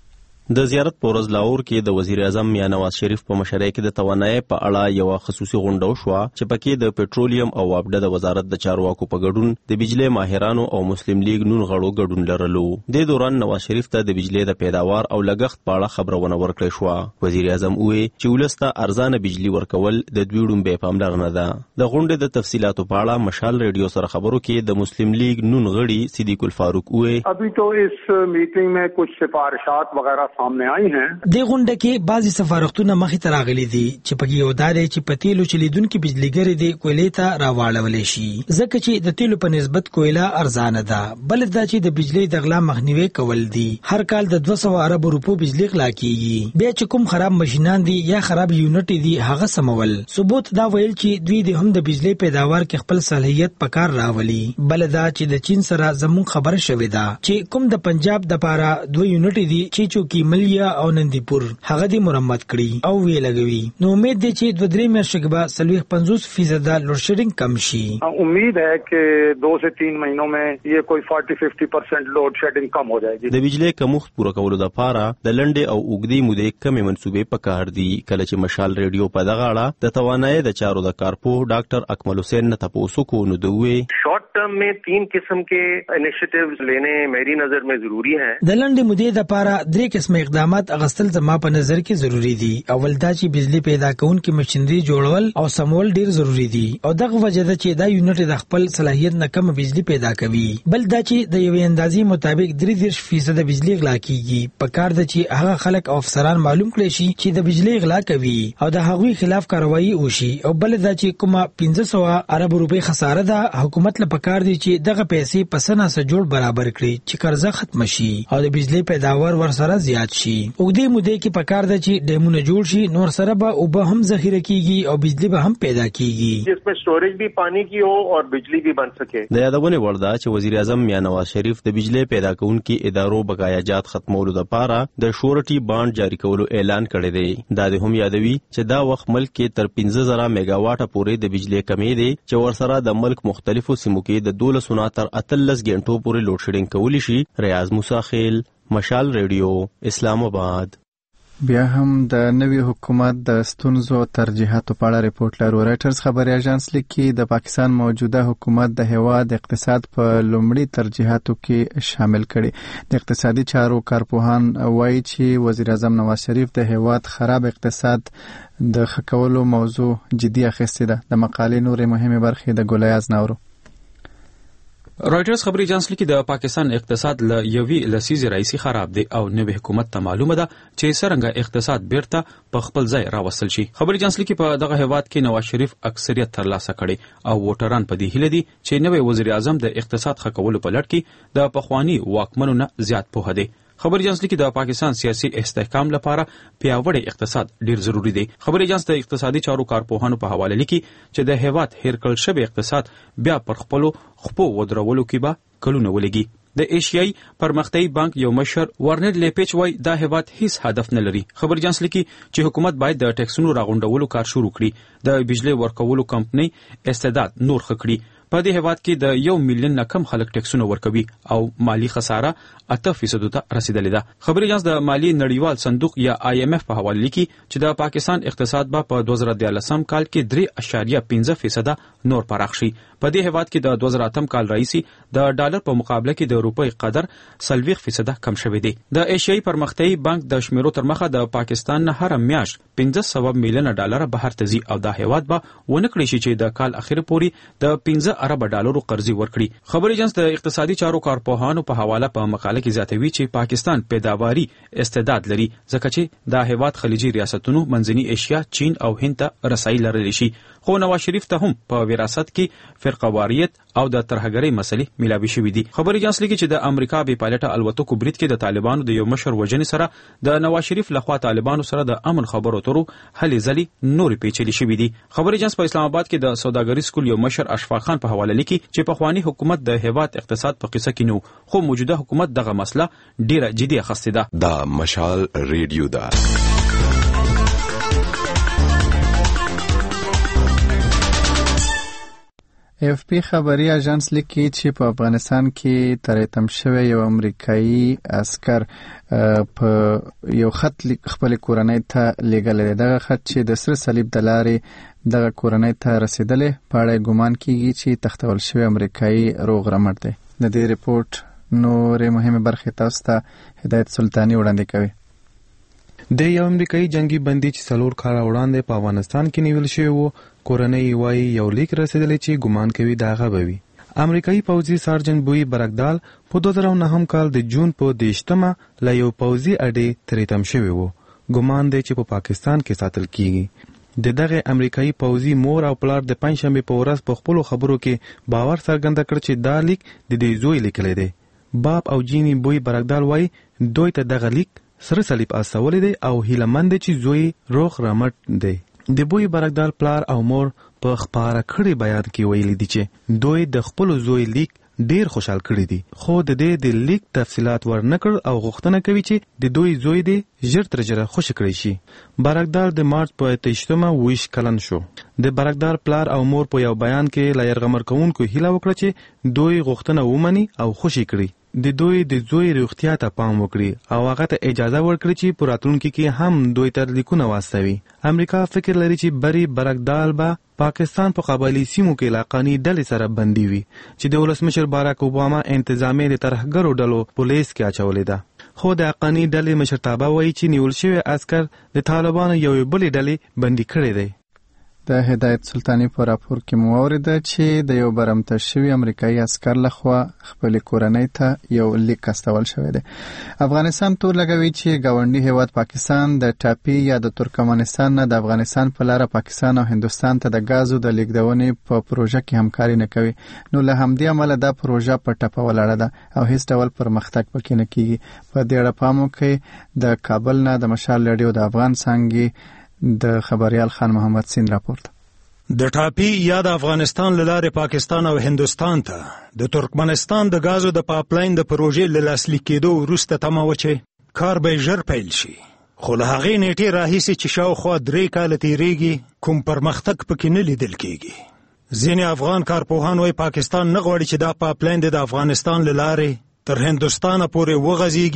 د زیارت په ورځ لاهور کې د وزیر اعظم یا نواز شریف په مشرۍ کې د توانایي په اړه یو خصوصي غونډه وشوه چې پکې د پټرولیم او وابډه د وزارت د چارواکو په ګډون د بجلی ماهرانو او مسلم لیگ نون غړو ګډون لرلو. د دوران نواز شریف ته د بجلی د پیداوار او لګښت په اړه خبرونه ورکړې شو. وزیر اعظم وویل چې ولسته ارزانه بجلی ورکول د دوی ډومبې پاملرنه ده. د غونډې د تفصیلاتو په اړه مشال ریډیو سره خبرو کې د مسلم لیگ نون غړي صدیق الفاروق وویل ابھی تو اس میٹنگ میں کچھ سفارشات وغیرہ سامنے آئی ہیں. د غونډه کې بعضی سفارښتونه مخې ته راغلي دي چې پکې یو دا دی چې په تیلو چلیدونکي بجلیګرې د کویلې ته راواړولې شي ځکه چې د تیلو په نسبت کویله ارزانه ده. بل دا چې د بجلی د غلا مخنیوي کول دي. هر کال د 200 ارب روپو بجلی غلا کیږي. بیا چې کوم خراب ماشينان دي یا خراب یونټ دي هغه سمول. ثبوت دا ویل چې دوی د هم د بجلی پیداوار کې خپل صلاحیت په کار راولي. بل دا چې د چین سره زموږ خبره شوې ده چې کوم د پنجاب د پاره 2 یونټ دي چې چوکي ملیا او نندیپور هغه دې مرمت کړي او وی لګوي. نو امید دی چې 2-3 میاشتې بعد 50% لوډ شیډینګ کم شي. امید ہے کہ 2 سے 3 مہینوں میں یہ کوئی 40-50% لوډ شیډینګ کم ہو جائے گی. د بجلی کمښت پوره کولو لپاره د لنډې او اوږدې مودې کمې منصوبې پکار دي. کله چې مشال ریډیو په دغه اړه د توانایي د چارو د کارپو ډاکټر اکمل حسین نه تاسو کو نو دوی شارٹ ٹرم میں 3 قسم کے انیشیٹیوز لینے میری نظر میں ضروری ہیں. د لنډې مودې لپاره 3 قسم اقدامات اغستل زما په نظر کې ضروری دي. اول دا چې بجلی پیدا کوونکي ماشينري جوړول او سمول ډیر ضروری دي او دغه وجه ده چې دا یونټ د خپل صلاحیت نه کم بجلی پیدا کوي. بل دا چې د یوې اندازې مطابق 33% بجلی غلا کیږي. په کار ده چې هغه خلک او افسران معلوم کړي شي چې د بجلی غلا کوي او د هغوی خلاف کاروایی وشي. او بل دا چې کومه 500 ارب روپۍ خساره ده حکومت له پکار دي چې دغه پیسې په سنه سره جوړ برابر کړي چې قرضه ختم شي او د بجلی پیداوار ورسره زیات شي. اوږدې مودې کې پکار ده چې ډیمونه جوړ شي نور سره به او به هم ذخیره کیږي او بجلی به هم پیدا کیږي جس میں سٹوریج بھی پانی کی ہو اور بجلی بھی بن سکے. د یادونه ورده چې وزیر اعظم یا نواز شریف د بجلی پیدا کوونکي ادارو بقایاجات ختمولو لپاره د شورټي بانډ جاری کولو اعلان کړی دی. دا د هم یادوي چې دا وخت ملک کې تر 15000 میگا واټه پورې د بجلی کمی دی چې ورسره د ملک مختلفو سیمو کې د 12 تر 18 غنټو پورې لوډ شیډینګ کولی شي. ریاض مساخیل مشال ریډیو اسلام آباد. بیا هم د نوي حکومت د ستونزو او ترجیحاتو په اړه ریپورت لرو. رایټرز خبري اژانس لیکي د پاکستان موجوده حکومت د هیواد اقتصاد په لومړي ترجیحاتو کې شامل کړي. د اقتصادي چارو کارپوهان وایي چې وزیر اعظم نواز شریف د هیواد خراب اقتصاد د ښه کولو موضوع جدي اخیستې ده. د مقالې نورې مهمې برخې د ګولیاز ناورو. رایټرز خبري اژانس لیکي د پاکستان اقتصاد له یوې لسیزې راځي خراب دی او نوې حکومت ته معلومه ده چې څنګه اقتصاد بیرته په خپل ځای راوستل شي. خبري اژانس لیکي په دغه هیواد کې نواز شریف اکثریت ترلاسه کړي او ووټران په دې هیله دي چې نوې وزیر اعظم د اقتصاد ښه کولو په لړ کې د پخوانی واکمنو نه زیات پوهه دی. خبري اژانس لیکي د پاکستان سیاسي استحکام لپاره پیاوړی اقتصاد ډیر ضروری دی. خبري اژانس د اقتصادي چارو کارپوهانو په حواله لیکي چې د هیواد هیر کړل شوی اقتصاد بیا پر خپلو خپو ودرولو کې به کلونه ولګي. د ایشیایي پرمختیایي بانک یو مشر ورنر لیپیچ وای دا هیواد هیڅ هدف نه لري. خبري اژانس لیکي چې حکومت باید د ټیکسونو راغونډولو کار شروع کړي، د بجلی ورکولو کمپنۍ استعداد نور ښه کړي. په دې هیواد کې د 1 میلیون نه کم خلک ټیکسونه ورکوي او مالی خساره 8% ته رسیدلې ده. خبري اژانس د مالی نړیوال صندوق یا IMF په حواله لیکي چې د پاکستان اقتصاد به په 2013 کال کې 3.5% نور پراخ شي. په دې هیواد کې د 2008 کال راځي د ډالر په مقابله کې د روپۍ قدر 40% کم شوی دی. د ایشیایي پرمختیایي بانک د شمیرو تر مخه د پاکستان نه هر میاشت 500 میلیون ډالر بهر ته ځي او دا هیواد به ونه کړی شي چې د کال اخر پورې د 15 ارب ډالرو قرضې ورکړي. خبري اژانس د اقتصادي چارو کارپوهانو په حواله په مقاله کې زیاتوي چې پاکستان پیداواري استعداد لري ځکه چې دا هیواد خلیجي ریاستونو، منځني ایشیا، چین او هند ته رسایي لرلی شي. خو نواز شریف ته هم په وراثت کې فرقه‌واریت او د ترهګرۍ مسلې ملاوي شوې دي. خبري اژانس لیکي چې د امریکا بې پایلټه الوتکو برید کې د طالبانو د یو مشر وژنې سره د نواز شریف لخوا طالبانو سره د امن خبرو اترو هلې ځلې نورې پیچلې شوې دي. خبري اژانس په اسلام آباد کې د سوداګري سکول یو مشر اشفاق خان په حواله لیکي چې پخوانی حکومت د هیواد اقتصاد په قصه کې نو، خو موجوده حکومت دغه مسله ډیره جدي اخیستې ده. دا مشال ریډیو ده. AFP خبري اژانس لیکي چې په افغانستان کې ترتم شوی یو امریکایي عسكر په یو خط خپل کورنۍ ته لیږلی دی. دغه خط چې د سره صلیب د لارې دغه کورنۍ ته رسیدلی په اړه ګمان کیږي چې تختول شوی امریکایي روغ رمټ دی. د دې ریپورت نورې مهمه برخې تاسو ته هدایت سلطانی وړاندې کوي. د یو امریکایي جنگي بندي چې 4 کاله وړاندې په افغانستان کې نیول شوی وو، کورنۍ وايي یو لیک رسیدلی چې ګمان کوي دا هغه به وي. امریکایي پوځي سارجنټ بوی برکدال په 2009 کال د جون په 10مه له یو پوځي اډې تریتم شوی وو. ګمان دی چې په پاکستان کې ساتل کیږي. د دغه امریکایي پوځي مور او پلار د پنځشنبه په ورځ په خپل خبرو کې باور څرګند کړ چې دا لیک د دې زوی لیکلی دی. باب او جینی بوی برکدال وايي دوی ته دغه لیک سره صلیب استولی دی او هیلمند چې زوی روغ رمټ دی. د بوی برکدال پلار او مور په خبره کړي بیان کې ویلي دي چې دوی د خپل زوی لیک ډیر خوشحال کړي دي، خو د دې د لیک تفصيلات ورنکړ او غوښتنه کوي چې د دوی زوی دی ژر تر ژره خوشی کړي شي. برکدال د مارچ په 28مه 20 کلن شو. د برکدال پلار او مور په یو بیان کې لا يرغمر کوونکو هیله وکړه چې دوی غوښتنه ومني او خوشی کړي. د دوی د زوی روغتیا ته پام وکړي او هغه ته اجازه ورکړي چې په راتلونکي کې هم دوی ته لیکونه واستوي. امریکا فکر لري چې بری برکدال به پاکستان په قبایلی سیمو کې لاقانی ډلې سره بندي وي چې د ولسمشر باراک اوباما انتظامی د ترهګرو ډلو پولیس کې اچولې ده. خو د حقانی ډلې مشرتابه وایي چې نیول شوی عسكر د طالبانو یو بلې ډلې بندي کړي دي. د هدایت سلطانی په راپور کې مو اوریده چې د یو برمته شوی امریکایي عسكر لخوا خپل کورنۍ ته یو لیک استول شوی دی. افغانستان تور لګوي چې گاونډي هیواد پاکستان د ټاپي یا د ترکمنستان نه د افغانستان په لار پاکستان او هندستان ته د غازو د لیږدونې په پروژه کې همکاري نه کوي. نو له همدې عمله دا پروژه په ټپه ولاړه ده او هیڅ ډول پرمختګ پکې نه کیږي. په دې اړه پام وکړئ. د کابل نه د مشال ریډیو د افغان څنګه د خبريال خان محمد سین راپورت. د ټاپي یا د افغانستان لاره پاکستان او هندستان ته د ترکمنستان د غازو د پایپلاین د پروژې له لاسلیک کېدو وروسته تمه و چې کار به ژر پیل شي، خو له هغې نیټې راهیسې چې شاوخوا 3 کاله تیریږي کوم پرمختګ پکې نه لیدل کېږي. ځینې افغان کارپوهان وايي پاکستان نه غواړي چې دا پایپلاین د افغانستان لاره تر هندستان پورې وغځيږي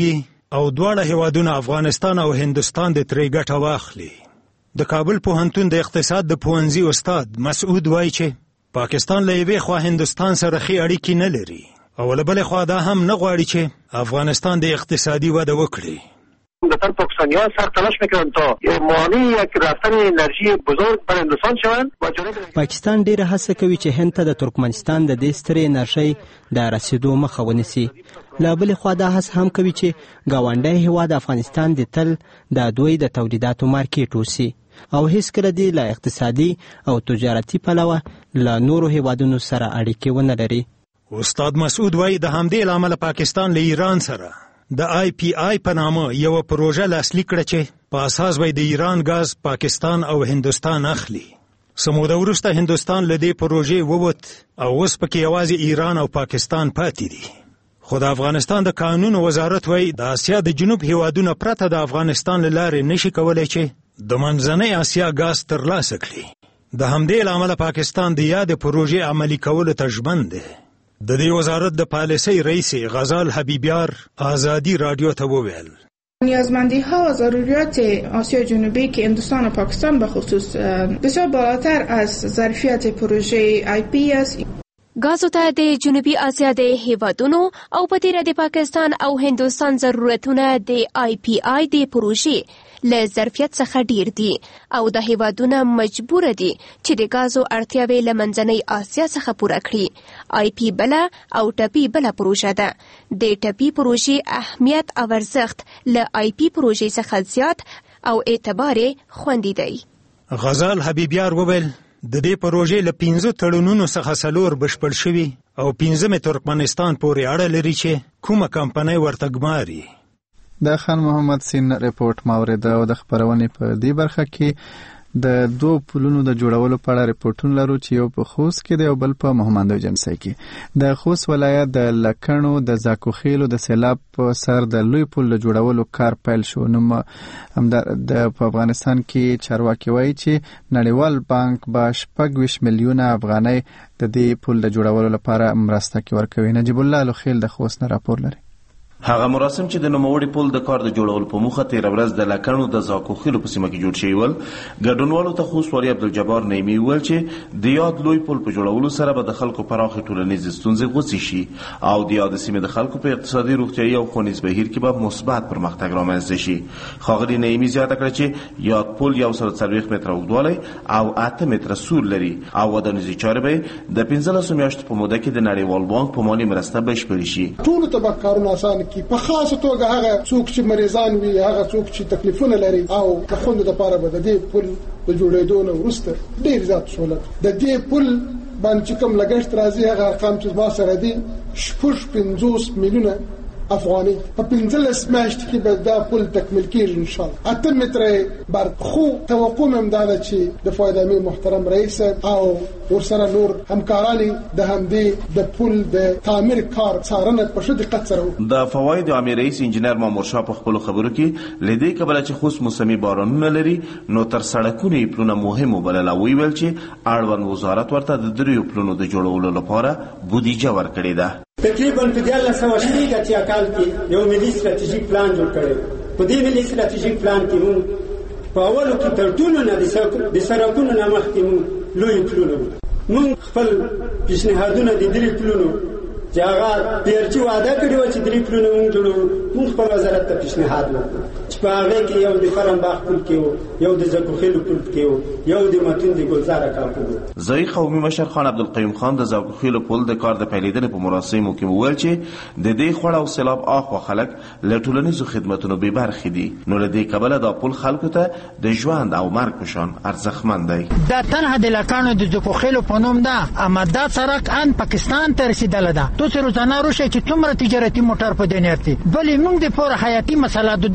او دواړه هیوادونه افغانستان او هندوستان د ترې ګټه واخلي. د کابل پوهنتون د اقتصاد د پوهنځي استاد مسعود وایي چې پاکستان له یوې خوا هندوستان سره ښې اړیکې نه لري او له بلې خوا دا هم نه غواړي چې افغانستان د اقتصادي وده وکړي. مثلا پاکستانی‌ها سر تلاش میکنن تا مانع یک رفتن انرژی بزرگ بر هندوستان شوند. پاکستان ډیره هڅه کوي چې هند ته د ترکمنستان د دې سترې انرژۍ د رسیدو مخه ونیسي. له بلې خوا دا هڅه هم کوي چې ګاونډی هیواد افغانستان د تل د دوی د تولیداتو مارکیټ وسی او هیڅکله دې له اقتصادي او تجارتي پلوه له نورو هیوادونو سره اړیکې ونه لري. استاد مسعود وایي د همدې لامل پاکستان له ایران سره د IPI په نامه یو پروژه لاسلیک کړه چې په اساس به د ایران غاز پاکستان او هندوستان اخلي. سموده وروسته هندوستان له دې پروژې ووت او اوس پکې یوازې ایران او پاکستان پاتې دي. خو د افغانستان د قانون وزارت وایي د اسیا د جنوب هیوادونه پرته د افغانستان له لارې نشي کولی چې د منځنۍ اسیا غاز ترلاسه کړي. د همدې لامل پاکستان د یاد پروژې عملي کولو ته ژمن دی. د دې وزارت د پالیسۍ رئیس غزال حبیبیار آزادی رادیو ته وویل نیازمندی ها و ضروریات آسیای جنوبی که هندوستان و پاکستان به خصوص بسیار بالاتر از ظرفیت پروژه IPI است. غازو ته د جنوبي اسیا د هیوادونو او په تیره د پاکستان او هندوستان ضرورتونه د IPI د پروژې له ظرفیت څخه ډیر دي او د هیوادونه مجبور دي چې د غازو اړتیاوې له منځنۍ اسیا څخه پوره کړي. IP بله او ټپي بله پروژه ده. د ټپي پروژې اهمیت او ارزښت له IP پروژې څخه زیات او اعتبار خوندي دی. غزال حبیبیار وویل د دې پروژې له 15 تړونونو څخه 4 بشپړ شوي او 15 ترکمنستان پورې اړه لري چې کومه کمپنۍ ورته ګماري. د خان محمد سین ریپورت ماورد او د خبرونې په دې برخه کې د 2 پلونو د جوړولو په اړه ریپورتونه لرو چې یو په خوست کې دی او بل په محمد جنسي کې. د خوست ولایت د لکڼو د زاکوخیلو د سیلاب په سر د لوی پل د جوړولو کار پیل شو. نو د افغانستان کې چارواکي وایي چې نړیوال بانک به 26 میلیونه افغانۍ د دې پل د جوړولو لپاره مرسته ورکوي. نجیب الله لوخیل د خوست نه راپور لري. هغه مراسم چې د نوموړي پل د کار د جوړولو په موخه تیر ورځ د لکڼو د زاکوخیلو په سیمه کې جوړ شوی ول، ګډونوالو ته خوست والي عبدالجبار نعیمي وویل چې د یاد لوی پل په جوړولو سره به د خلکو پراخې ټولنیزې ستونزې غوڅې شي او د یاد سیمې د خلکو په اقتصادي، روغتیایي او ښوونیز بهیر کې به مثبت پرمختګ رامنځته شي. ښاغلي نعیمي زیاته کړه چې یاد پل 140 متره اوږدوالی او 8 متره سور لري او ودانیزې چارې به د 15 میاشتو په موده کې د نړیوال بانک په مالي مرسته بشپړې شي. ټولو ته به کارونه اسانه کړي، په خاصه توګه هغه څوک چې مریضان وي، هغه څوک چې تکلیفونه لري او د خوندو لپاره به د دې پل د جوړېدو نه وروسته ډېر زیات سهولت. د دې پل باندې کوم لګښت راځي هغه ارقام چې ما سره دي 50 میلیونه افغاني په 15 میاشتې کې به دا پل تکمیل کېږي ان شاء الله. 8 متره بر خو توقع مې دا ده چې د فایده محترم رئیس او ورسره نور همکارانی د همدې د پل د تعمیر کار څارنه په شدت دقت سره د فواید عامه رئیس انجنیر مامور شاه په خپل خبرو کې لیدې کبل چې خصوص موسمي بارانونه لري نو تر سړکونو پلونه مهم وبلل او ویل چې اړوند وزارت ورته د 3 پلونو د جوړولو لپاره بودیجه ورکړې ده. تقریبا په 1980 کال کې یو ملي ستراتیژیک پلان جوړ کړی. په دې ملي ستراتیژیک پلان کې موږ په اولو کې تر ټولو نه د سړکونو نه مخکې موږ لوی پلونه موږ خپل پیشنهادونه د 3 پلونو چې هغه پیرچی وعده کړی و چې 3 پلونه موږ جوړو، موږ خپل وزارت ته پیشنهاد وکړو چې په هغه کې یو د فرنباغ پل کې و، یو د زاکوخیلو پل کې و، یو د متون د ګلزار کار کې. ځای قومي مشر خان عبدالقیوم خان د زاکوخیلو پل د کار د پیلېدنې په مراسمو کې وویل چې د دې خړ او سیلاب اخوا خلک له ټولنیزو خدماتونو بې برخې دي، نو له دې کبله دا پل خلکو ته د ژوند او مرګ په شان ارزښتمن دی. دا تنها د لکانو د زاکوخیلو په نوم ده، اما دا سړک ان پاکستان ته رسیدلی ده. تاسو روزانه روشئ چې څومره تجارتي موټر په دې نیت دي، بلې موږ د پوره حیاتي مسله د موږ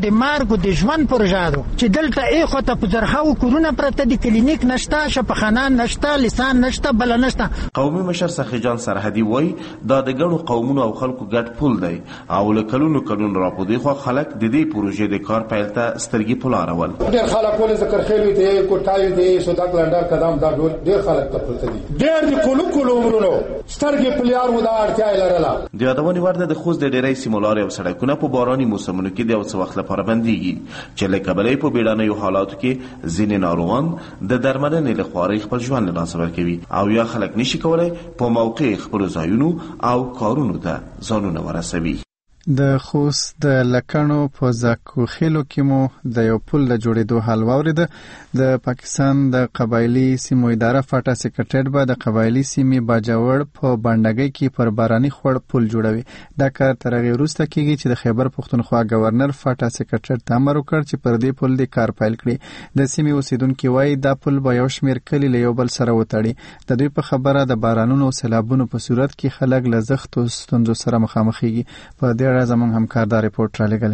د مارګ او د ژوند پروژه ده چې دلته ایخو ته په زرهاو کورونه پرته دي، کلینیک نشته، شفاخانه نشته، لسان نشته، بل نشته. قومي مشر سخي جان سرحدي وای دا د ګڼو قومونو او خلکو ګډ پول دی او له کلونو راپودې خو خلک د دې پروژې د کار پیل ته سترګې پلارول. ډېر خلک ولې ذکر خېلوي دی، کوټای دی، سوداګ لنډر قدم دا ډېر خلک ته پروت دي. ډېر د کولو ورونو سترګې پلیار و دا اړتیا لرله. د یادونې وړ ده د خوست د ډېرې سیمو لارې او سړکونه په باراني موسمونو کې د یو څه وخت لپاره بندېږي چې له کبله په بیړنیو حالاتو کې ځینې ناروغان د درملنې له خوارۍ خپل ژوند له لاسه ورکوي او یا خلک نشي کولی په موقع خپلو ځایونو او کارونو ته ځانونه ورسوي. د خوست د لکڼو په زاکوخیلو کې مو د یو پل د جوړېدو حال واورېده. د پاکستان د قبایلی سیمو اداره فاټا سکرټریټ به د قبایلی سیمې باجوړ په بانډګۍ کې پر باراني خوړ پل جوړوي. دا کار تر هغې وروسته کېږي چې د خیبر پښتونخوا گورنر فاټا سکرټریټ ته امر وکړ چې پر دې پل د کار پیل کړي. د سیمې اوسیدونکي وایي دا پل به یو شمېر کلي له یو بل سره وتړي. د دوی په خبره د بارانونو او سیلابونو په صورت کې خلک له زښتو ستونزو سره مخامخېږي. په دې اړه زموږ همکار دا ریپورټ را لېږلی.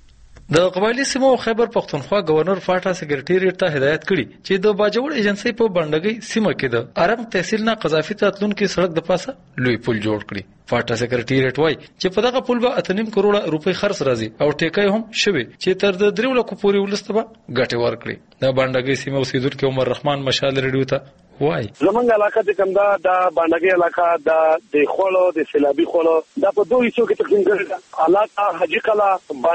د قبایلی سیمو خیبر پښتونخوا گورنر فاټا سکرټریټ ته هدایت کړي چې د باجوړ ایجنسی په بانډګۍ سیمه کې د ارم تحصیل نه قذافي ته تلونکي سړک د پاسه لوی پل جوړ کړي. فاټا سکرټریټ وایي چې په دغه پل به 8.5 کروڑه روپۍ خرڅ راځي او ټیکای هم شوی چې تر د 3 لکو پورې ولسته به ګټه ورکړي. د بانډګۍ سیمه اوسیدونکو عمر رحمان مشال ریډیو ته وای زمونږ علاقه چې کوم دا د باندګي علاقه د خولو د سیلابي خولو دا په دوه حصو کې تقسیم کړل دي. علاقه حاجی قلا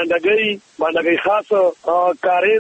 باندګي خاص کاریز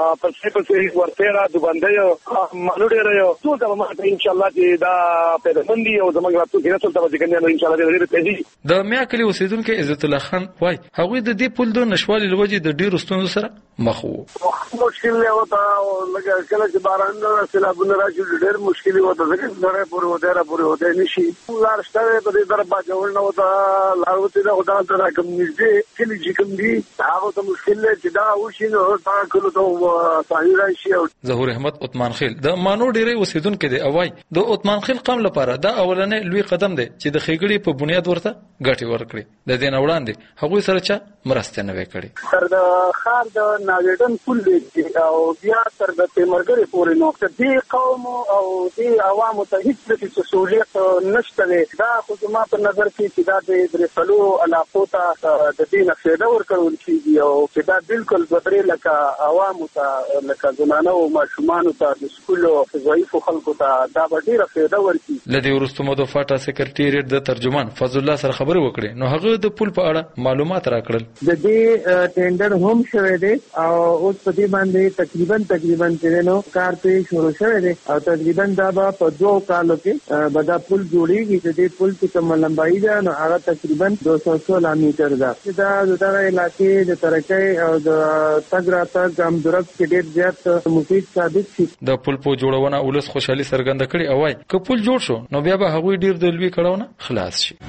پسې ورتهرا د باندې مالوډي رايو ټول دا ما ان شاء الله چې دا په باندې او زمونږ راتلو کې رسول ته ځکه ان شاء الله دې پیږي. د میاکلی اوسیدونکو عزت الله خان وای هغه د دې پل د نشوالي لوجې د ډیرو ستونزو سره مخ وو. مشکل له وتا لکه کله چې باران سیلابونه راځي ډېر مشکل وته ځکه نړۍ پورې ودره پورې ودې نشي لار شته په دې در باجوړ نه وتا لاروته دا خدای ته کوم نږدې کلی چې کوم دي هغه ته مشکل چې دا وشي نو تا کولو ته صحیح راشي. ظهور احمد عثمان خیل د مانو ډېرې اوسیدونکو دی اوای د عثمان خیل قوم لپاره دا اولنې لوی قدم دی چې د خېګړې په بنیاد ورته ګټي ورکړي. د دې نه وړاندې هغه سره چا مرسته نه وکړي. تر د خار د ناګډن پل دی او بیا تر د تیمرګری پورې نو دې قوم او دې عوامو ته هیڅ سہولیت نشته. دا خو زما په نظر کې چې دا د برسلو علاقو ته د دې نفیده ورکول کیږي او چې دا بالکل بدري لکه عوامو ته لکه زنانه او ماشومان ته د سکولو ضعیف خلکو ته دا ډیره فایده ورکړي. لدی ورستو مو د فاټا سکرټریټ د ترجمان فضل الله سره خبرې وکړې نو هغه د پل په اړه معلومات راکړل. د دې ټینډر هم شوی دی او اوس په دې باندې تقریبا چې نو کار په شروع شوی دی او تقریبا دا په 2 کالو کې به دا پل جوړیږي. د دې پل چې کوم لمبایي ده نو هغه تقریبا 216 میټر ده. دا دغه علاقې د ترقۍ او د تګ راتګ امدورت کې ډېر زیات مفید ثابت شي. د پل په جوړونه ولس خوشحالي څرګنده کړي او وايي که پل جوړ شو نو بیا به هغوی ډېر د لوی کړهونه خلاص شي.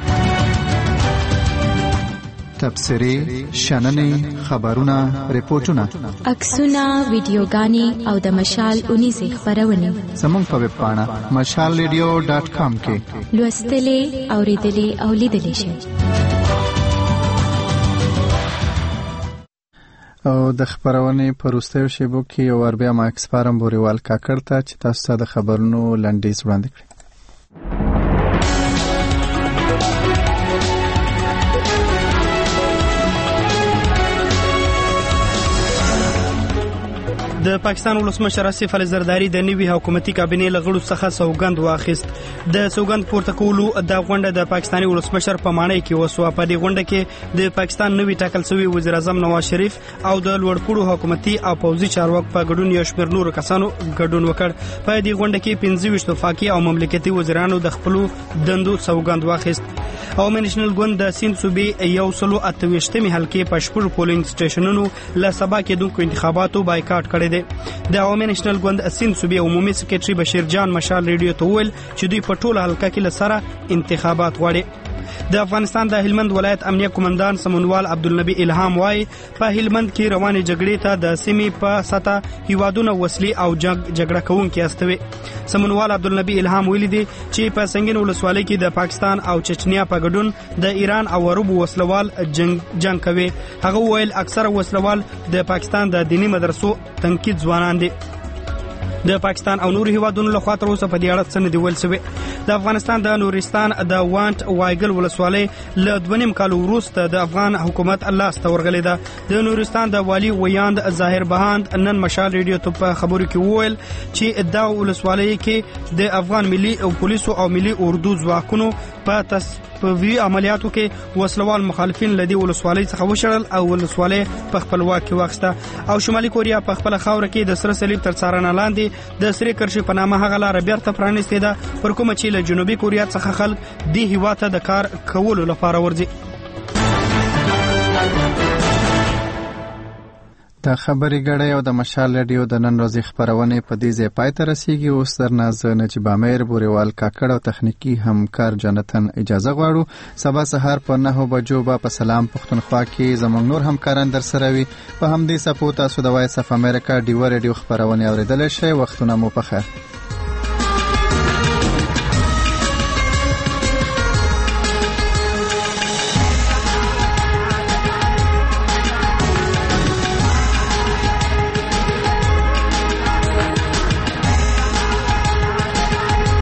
تبصرې، شننې، خبرونه، ریپورتونه، عکسونه، ویډیوګانې او د مشال اونیزې خبرونه زموږ په ویب پاڼه mashalradio.com کې لوستلې، اوریدلې او لیدلې شئ. او د خبرونې په وروستیو شیبو کې یو ور بیا ما اکسپارم بوریوال کاکړ ته چې تاسو ته د خبرونو لنډیز وړاندې کړي. د پاکستان ولسمشر آصف علي زرداری د نوي حکومتي کابینې له غړو څخه سوګند واخیست. د سوګند پورته کولو د غونډه د پاکستاني ولسمشر په مانۍ کې وسوه. په دې غونډه کې د پاکستان نوي ټاکل شوی وزیر اعظم نواز شریف او د لوړپوړو حکومتي او پوځي چارواکو په ګډون یو شمېر نورو کسانو ګډون وکړ. په دې غونډه کې 25 وفاقي او مملکتي وزیرانو د خپلو دندو سوګند واخیست. عوامي نېشنل ګوند د سیند صوبې 128 حلقې په 6 پولینګ سټیشنونو له سبا کېدونکو انتخاباتو بایکاټ کړی دی. د عوامي نېشنل ګوند سیند صوبې عمومي سکرټري بشیر جان مشال ریډیو ته وویل چې دوی په ټوله حلقه کې له سره انتخابات غواړي. د افغانستان د هلمند ولایت امنیه قومندان سمونوال عبدالنبی الهام وایي په هلمند کې روانې جګړې ته د سیمې په سطح هیوادونه وسلې او جګړه کوونکي استوي. سمونوال عبدالنبی الهام ویلي دي چې په سنگین ولسوالۍ کې د پاکستان او چچنیا په ګډون د ایران او عربو وسلوال جنگ کوي. هغه ویل اکثره وسلوال د پاکستان د دینی مدرسو تنقید ځوانان دي. د پاکستان او نورو هیوادونو لخوا تر اوسه په دې اړه څه نه دی ویل شوی. د افغانستان د نورستان د وانټ وایګل ولسوالۍ له 2.5 کال وروسته د افغان حکومت لاسته ورغلې ده. د نورستان د والی ویاند ظاهر بهاند نن مشال ریډیو ته په خبرو کې وویل چې د ولسوالۍ کې د افغان ملي او پولیسو او ملي اردو ځواکونو په تصفیوي عملیاتو کې وسلوال مخالفین لدی ولسوالۍ څخه وشړل او ولسوالۍ په خپل واک کې واخیسته. او شمالي کوریا په خپل خاور کې د سره صلیب تر څارنه لاندې د سری کرشي په نامه هغه لار بیرته پرانیستې ده پر کومه چې له جنوبي کوریا څخه خلک دی هیواد ته د کار کولو لپاره ورځي. د خبري غړې او د مشال رادیو د نن ورځې خبرونه په دې ځای پای ته رسیږي. اوس درنه زه نجیب امیر بوريوال کاکړ او تخنیکی همکار جنتن اجازه غواړو. سبا سهار په 9 بجو په سلام پښتونخوا کې زموږ نور همکاران در سره وي. په همدې سپو تاسو د وایس اف امریکا ډیو رادیو خبرونه اوریدل شئ. وختونه مو په خیر.